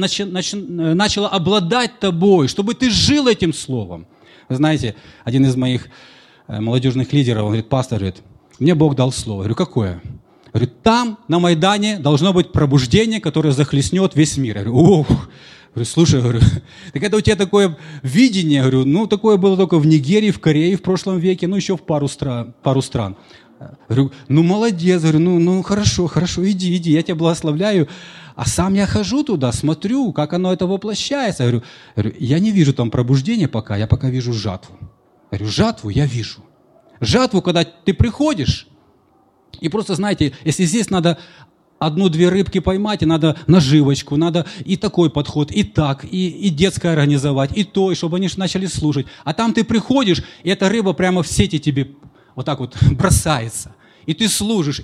начало обладать тобой, чтобы ты жил этим словом. Вы знаете, один из моих молодежных лидеров, он говорит: пастор, говорит, мне Бог дал слово. Я говорю: какое? Говорит: там, на Майдане, должно быть пробуждение, которое захлестнет весь мир. Я говорю: ох! Говорю: слушай, говорю, так это у тебя такое видение, говорю, ну, такое было только в Нигерии, в Корее в прошлом веке, ну, еще в пару стран. Говорю: ну, молодец, говорю, ну, хорошо, иди, я тебя благословляю. А сам я хожу туда, смотрю, как оно это воплощается. Говорю, я не вижу там пробуждения пока, я пока вижу жатву. Говорю: жатву я вижу. Жатву, когда ты приходишь, и просто, знаете, если здесь надо 1-2 рыбки поймать, и надо наживочку, надо и такой подход, и так, и детское организовать, и то, и чтобы они начали слушать. А там ты приходишь, и эта рыба прямо в сети тебе вот так вот бросается. И ты служишь,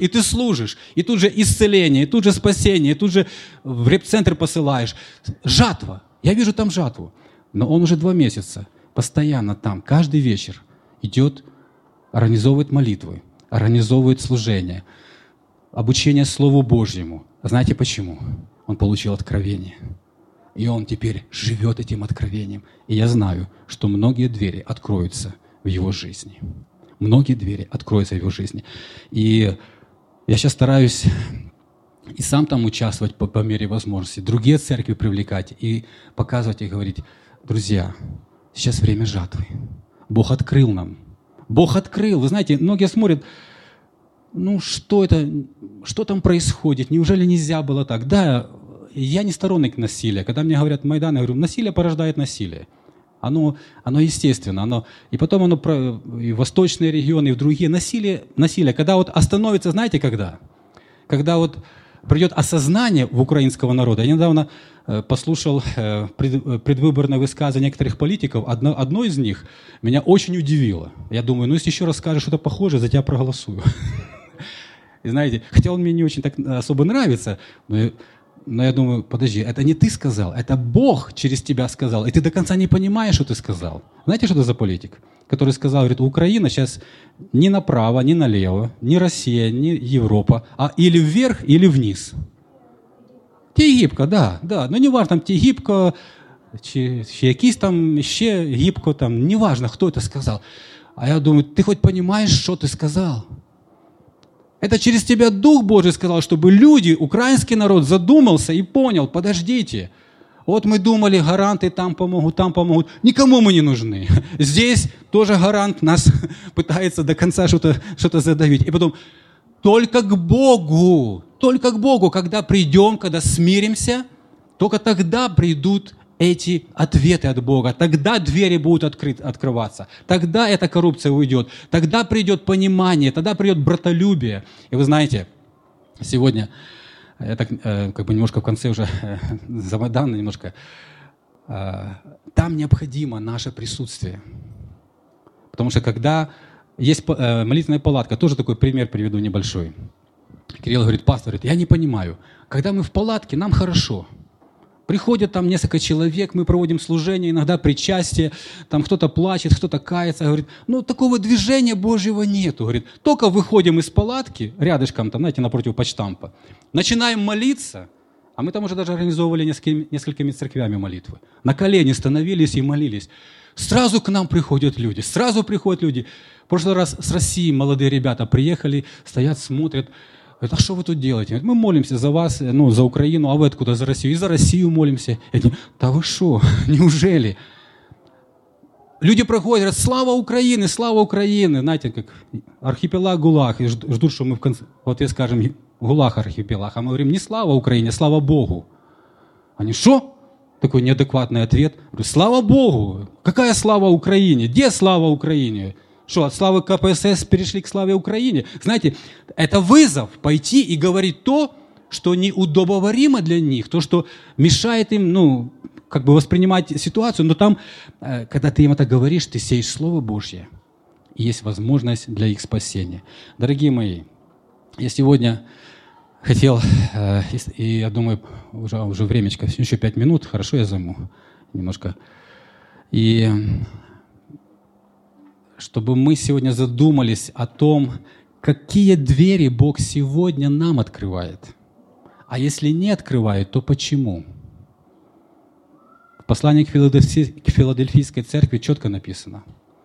и тут же исцеление, и тут же спасение, и тут же в репцентр посылаешь. Жатва. Я вижу там жатву. Но он уже 2 месяца постоянно там, каждый вечер идет, организовывает молитвы, организовывает служение, обучение Слову Божьему. Знаете почему? Он получил откровение. И он теперь живет этим откровением. И я знаю, что многие двери откроются в его жизни. Многие двери откроются в его жизни. И я сейчас стараюсь и сам там участвовать по мере возможности, другие церкви привлекать и показывать и говорить: друзья, сейчас время жатвы. Бог открыл нам. Бог открыл. Вы знаете, многие смотрят: ну что это, что там происходит, неужели нельзя было так? Да, я не сторонник насилия. Когда мне говорят Майдан, я говорю: насилие порождает насилие. Оно естественно. И потом оно и в восточные регионы, и в другие. Насилие. Когда вот остановится, знаете когда? Когда вот придет осознание в украинского народа. Я недавно послушал предвыборное высказывание некоторых политиков. Одно из них меня очень удивило. Я думаю, ну если еще раз скажешь что-то похожее, за тебя проголосую. И знаете, хотя он мне не очень так особо нравится, но я думаю: подожди, это не ты сказал, это Бог через тебя сказал, и ты до конца не понимаешь, что ты сказал. Знаете, что это за политик? Который сказал, говорит: Украина сейчас ни направо, ни налево, ни Россия, ни Европа, а или вверх, или вниз. Ті гібко, да. Ну не важно, там ті гібко, чи якийсь там ще гібко, там, не важно, кто это сказал. А я думаю: ты хоть понимаешь, что ты сказал? Это через тебя Дух Божий сказал, чтобы люди, украинский народ, задумался и понял: подождите, вот мы думали, гаранты там помогут. Никому мы не нужны. Здесь тоже гарант нас пытается до конца что-то задавить. И потом только к Богу, когда придем, когда смиримся, только тогда придут эти ответы от Бога. Тогда двери будут открываться. Тогда эта коррупция уйдет. Тогда придет понимание, тогда придет братолюбие. И вы знаете, сегодня, я так как бы немножко в конце уже за Майдан немножко, там необходимо наше присутствие. Потому что когда есть молитвенная палатка, тоже такой пример приведу небольшой. Кирилл говорит: пастор, я не понимаю, когда мы в палатке, нам хорошо. Приходят там несколько человек, мы проводим служение, иногда причастие, там кто-то плачет, кто-то кается. Говорит: ну такого движения Божьего нету. Говорит: только выходим из палатки, рядышком, там, знаете, напротив почтампа, начинаем молиться, а мы там уже даже организовывали несколькими церквями молитвы. На колени становились и молились. Сразу к нам приходят люди. В прошлый раз с России молодые ребята приехали, стоят, смотрят. Говорит: а что вы тут делаете? Говорит: мы молимся за вас, за Украину, а вы откуда? За Россию. И за Россию молимся. Я говорю: да вы что, неужели? Люди проходят, говорят: слава Украины. Знаете, как архипелаг ГУЛАГ. И ждут, что мы в ответ скажем: ГУЛАГ архипелаг. А мы говорим: не слава Украине, слава Богу. Они: что? Такой неадекватный ответ. Я говорю: слава Богу. Какая слава Украине? Где слава Украине? Что, от славы КПСС перешли к славе Украине? Знаете, это вызов пойти и говорить то, что неудобоваримо для них, то, что мешает им, воспринимать ситуацию. Но там, когда ты им это говоришь, ты сеешь Слово Божье. и есть возможность для их спасения. Дорогие мои, я сегодня хотел, и я думаю, уже времечко, еще 5 минут, хорошо я займу немножко. И чтобы мы сегодня задумались о том, какие двери Бог сегодня нам открывает. А если не открывает, то почему? В послании к Филадельфийской церкви четко написано.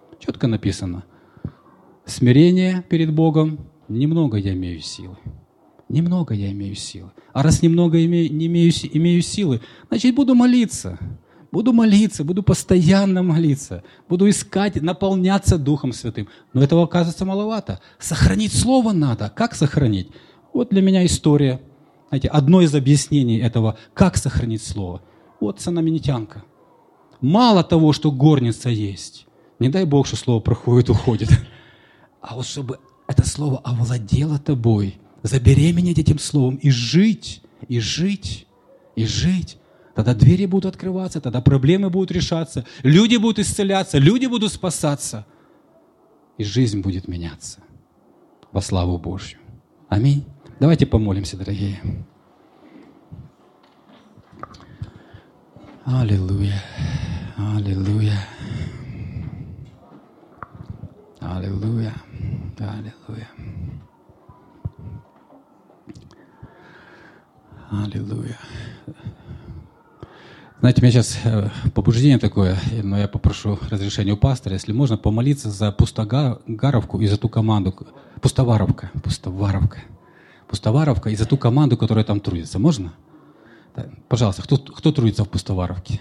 Смирение перед Богом, немного я имею силы. Немного я имею силы. А раз немного имею силы, значит, буду молиться. Буду постоянно молиться. Буду искать, наполняться Духом Святым. Но этого, оказывается, маловато. Сохранить Слово надо. Как сохранить? Вот для меня история. Знаете, одно из объяснений этого, как сохранить Слово. Вот санаминитянка. Мало того, что горница есть. Не дай Бог, что Слово проходит, уходит. А вот чтобы это Слово овладело тобой, забеременеть этим Словом и жить. Тогда двери будут открываться, тогда проблемы будут решаться, люди будут исцеляться, люди будут спасаться. И жизнь будет меняться во славу Божью. Аминь. Давайте помолимся, дорогие. Аллилуйя. Аллилуйя. Аллилуйя. Аллилуйя. Аллилуйя. Знаете, у меня сейчас побуждение такое, но я попрошу разрешения у пастора, если можно, помолиться за Пустогаровку и за ту команду, Пустоваровка, и за ту команду, которая там трудится. Можно? Да. Пожалуйста, кто трудится в Пустоваровке?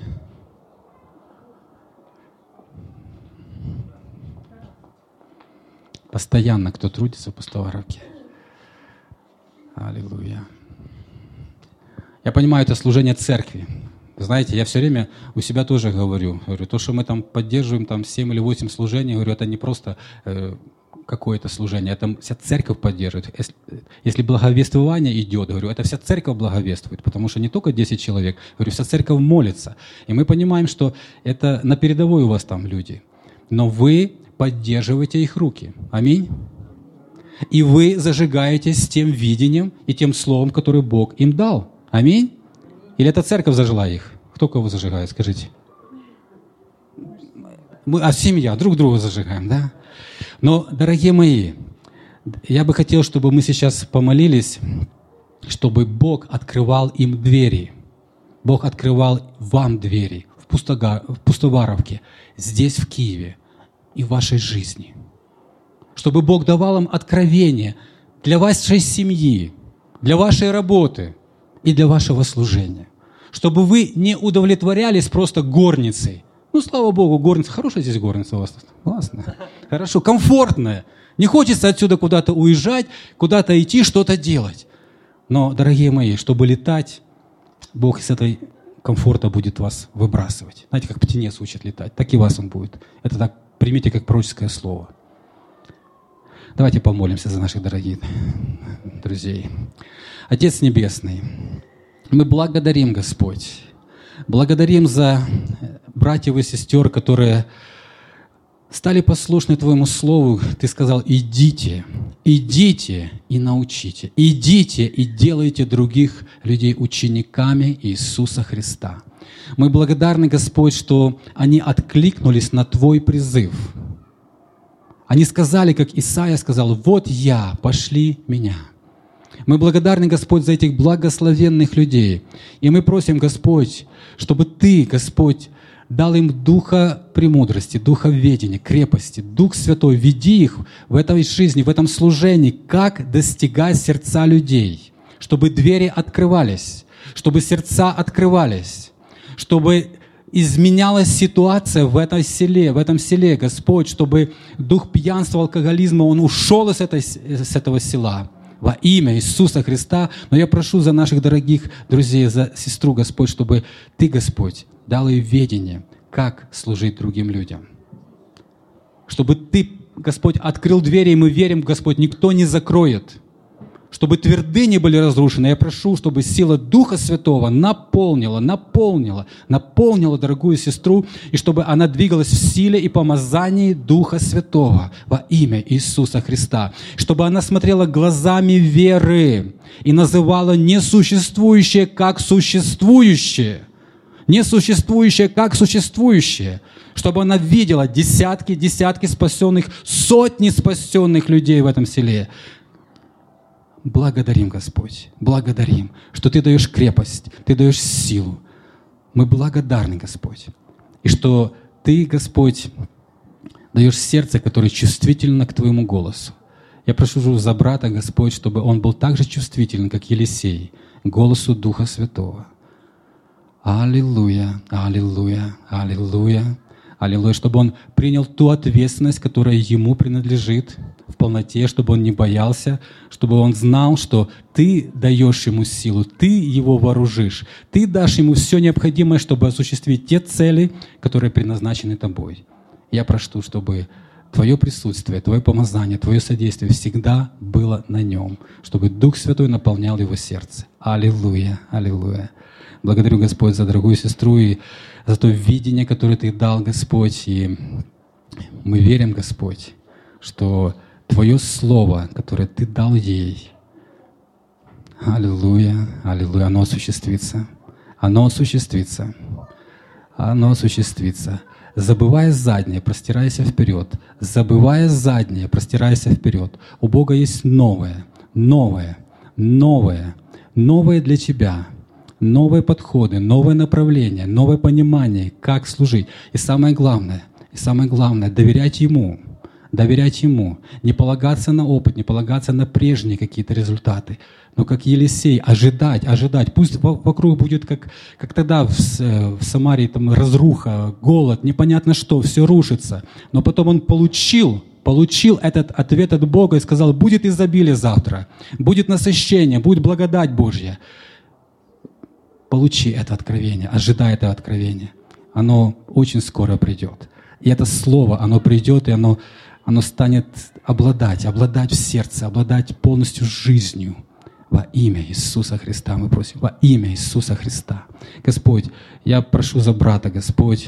Постоянно кто трудится в Пустоваровке? Аллилуйя. Я понимаю, это служение церкви. Знаете, я все время у себя тоже говорю, то, что мы там поддерживаем там 7 или 8 служений, говорю, это не просто какое-то служение, это вся церковь поддерживает. Если благовествование идет, говорю, это вся церковь благовествует, потому что не только 10 человек, говорю, вся церковь молится. И мы понимаем, что это на передовой у вас там люди, но вы поддерживаете их руки. Аминь. И вы зажигаетесь тем видением и тем словом, которое Бог им дал. Аминь. Или эта церковь зажила их? Кто кого зажигает, скажите? Семья, друг друга зажигаем, да? Но, дорогие мои, я бы хотел, чтобы мы сейчас помолились, чтобы Бог открывал им двери. Бог открывал вам двери в Пустоваровке, здесь, в Киеве и в вашей жизни. Чтобы Бог давал им откровение для вашей семьи, для вашей работы и для вашего служения. Чтобы вы не удовлетворялись просто горницей. Ну, слава Богу, горница. Хорошая здесь горница у вас. Классно. Хорошо, комфортная. Не хочется отсюда куда-то уезжать, куда-то идти, что-то делать. Но, дорогие мои, чтобы летать, Бог из этой комфорта будет вас выбрасывать. Знаете, как птенец учит летать, так и вас Он будет. Это так примите как пророческое слово. Давайте помолимся за наших дорогих друзей. Отец Небесный, мы благодарим, Господь, благодарим за братьев и сестер, которые стали послушны Твоему Слову. Ты сказал, идите и научите, идите и делайте других людей учениками Иисуса Христа. Мы благодарны, Господь, что они откликнулись на Твой призыв. Они сказали, как Исаия сказал, вот я, пошли меня. Мы благодарны, Господь, за этих благословенных людей. И мы просим, Господь, чтобы Ты, Господь, дал им духа премудрости, духа ведения, крепости, Дух Святой. Веди их в этой жизни, в этом служении, как достигать сердца людей, чтобы двери открывались, чтобы сердца открывались, чтобы изменялась ситуация в этом селе, Господь, чтобы дух пьянства, алкоголизма, он ушел с этого села во имя Иисуса Христа. Но я прошу за наших дорогих друзей, за сестру, Господь, чтобы Ты, Господь, дал ей ведение, как служить другим людям. Чтобы Ты, Господь, открыл двери, и мы верим, Господь, никто не закроет. чтобы твердыни были разрушены. Я прошу, чтобы сила Духа Святого наполнила дорогую сестру, и чтобы она двигалась в силе и помазании Духа Святого во имя Иисуса Христа. Чтобы она смотрела глазами веры и называла несуществующее как существующее. Несуществующее как существующее. Чтобы она видела десятки спасенных, сотни спасенных людей в этом селе. Благодарим, Господь, благодарим, что Ты даешь крепость, Ты даешь силу. Мы благодарны, Господь. И что Ты, Господь, даешь сердце, которое чувствительно к Твоему голосу. Я прошу за брата, Господь, чтобы он был так же чувствителен, как Елисей, к голосу Духа Святого. Аллилуйя, аллилуйя, аллилуйя, аллилуйя, чтобы он принял ту ответственность, которая ему принадлежит в полноте, чтобы он не боялся, чтобы он знал, что Ты даешь ему силу, Ты его вооружишь, Ты дашь ему все необходимое, чтобы осуществить те цели, которые предназначены Тобой. Я прошу, чтобы Твое присутствие, Твое помазание, Твое содействие всегда было на нем, чтобы Дух Святой наполнял его сердце. Аллилуйя, аллилуйя. Благодарю, Господь, за дорогую сестру и за то видение, которое Ты дал, Господь. И мы верим, Господь, что Твое Слово, которое Ты дал ей, аллилуйя, аллилуйя, оно осуществится. Оно осуществится. Оно осуществится. Забывая заднее, простирайся вперед. Забывая заднее, простирайся вперед. У Бога есть новое, новое, новое, новое для тебя. Новые подходы, новое направление, новое понимание, как служить. И самое главное, доверять Ему. Доверять Ему. Не полагаться на опыт, не полагаться на прежние какие-то результаты. Но как Елисей, ожидать. Пусть вокруг будет, как тогда в Самарии, там разруха, голод, непонятно что, все рушится. Но потом он получил этот ответ от Бога и сказал: будет изобилие завтра, будет насыщение, будет благодать Божья. Получи это откровение, ожидай это откровение. Оно очень скоро придет. И это слово, оно придет, и оно станет обладать в сердце, обладать полностью жизнью. Во имя Иисуса Христа мы просим, во имя Иисуса Христа. Господь, я прошу за брата, Господь,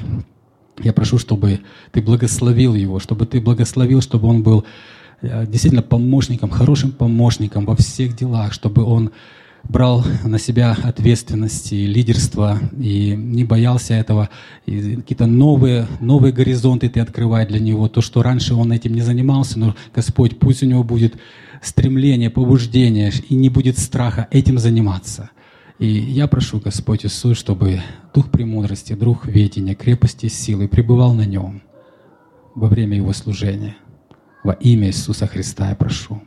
я прошу, чтобы Ты благословил его, чтобы он был действительно помощником, хорошим помощником во всех делах, чтобы он брал на себя ответственность и лидерство и не боялся этого. И какие-то новые горизонты Ты открывай для него. То, что раньше он этим не занимался, но, Господь, пусть у него будет стремление, побуждение и не будет страха этим заниматься. И я прошу, Господь Иисус, чтобы Дух премудрости, Дух ведения, крепости, силы пребывал на нем во время его служения. Во имя Иисуса Христа я прошу.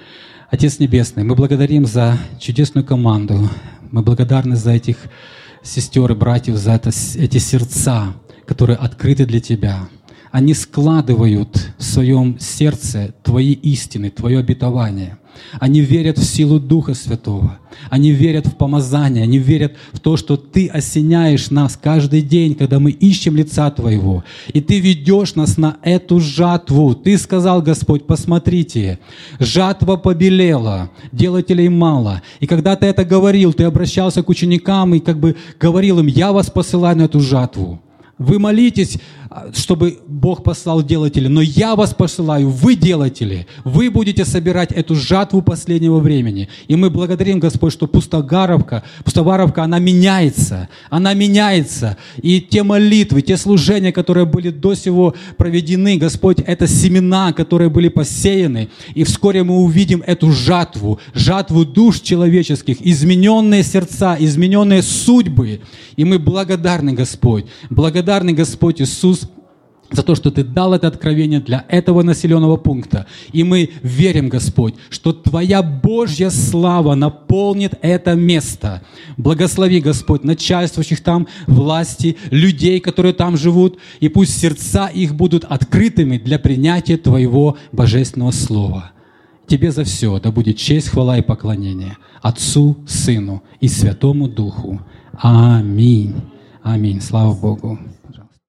Отец Небесный, мы благодарим за чудесную команду. Мы благодарны за этих сестер и братьев, за эти сердца, которые открыты для Тебя. Они складывают в своем сердце Твои истины, Твое обетование. Они верят в силу Духа Святого. Они верят в помазание. Они верят в то, что Ты осеняешь нас каждый день, когда мы ищем лица Твоего. И Ты ведешь нас на эту жатву. Ты сказал, Господь, посмотрите, жатва побелела, делателей мало. И когда Ты это говорил, Ты обращался к ученикам и говорил им: я вас посылаю на эту жатву. Вы молитесь, чтобы Бог послал делателей, но я вас посылаю, вы делатели. Вы будете собирать эту жатву последнего времени. И мы благодарим, Господь, что пустоваровка, она меняется. Она меняется. И те молитвы, те служения, которые были до сего проведены, Господь, это семена, которые были посеяны. И вскоре мы увидим эту жатву душ человеческих, измененные сердца, измененные судьбы. И мы благодарны, Господь Иисус, за то, что Ты дал это откровение для этого населенного пункта. И мы верим, Господь, что Твоя Божья слава наполнит это место. Благослови, Господь, начальствующих там, власти, людей, которые там живут, и пусть сердца их будут открытыми для принятия Твоего божественного слова. Тебе за все да будет честь, хвала и поклонение Отцу, Сыну и Святому Духу. Аминь. Аминь. Слава Богу.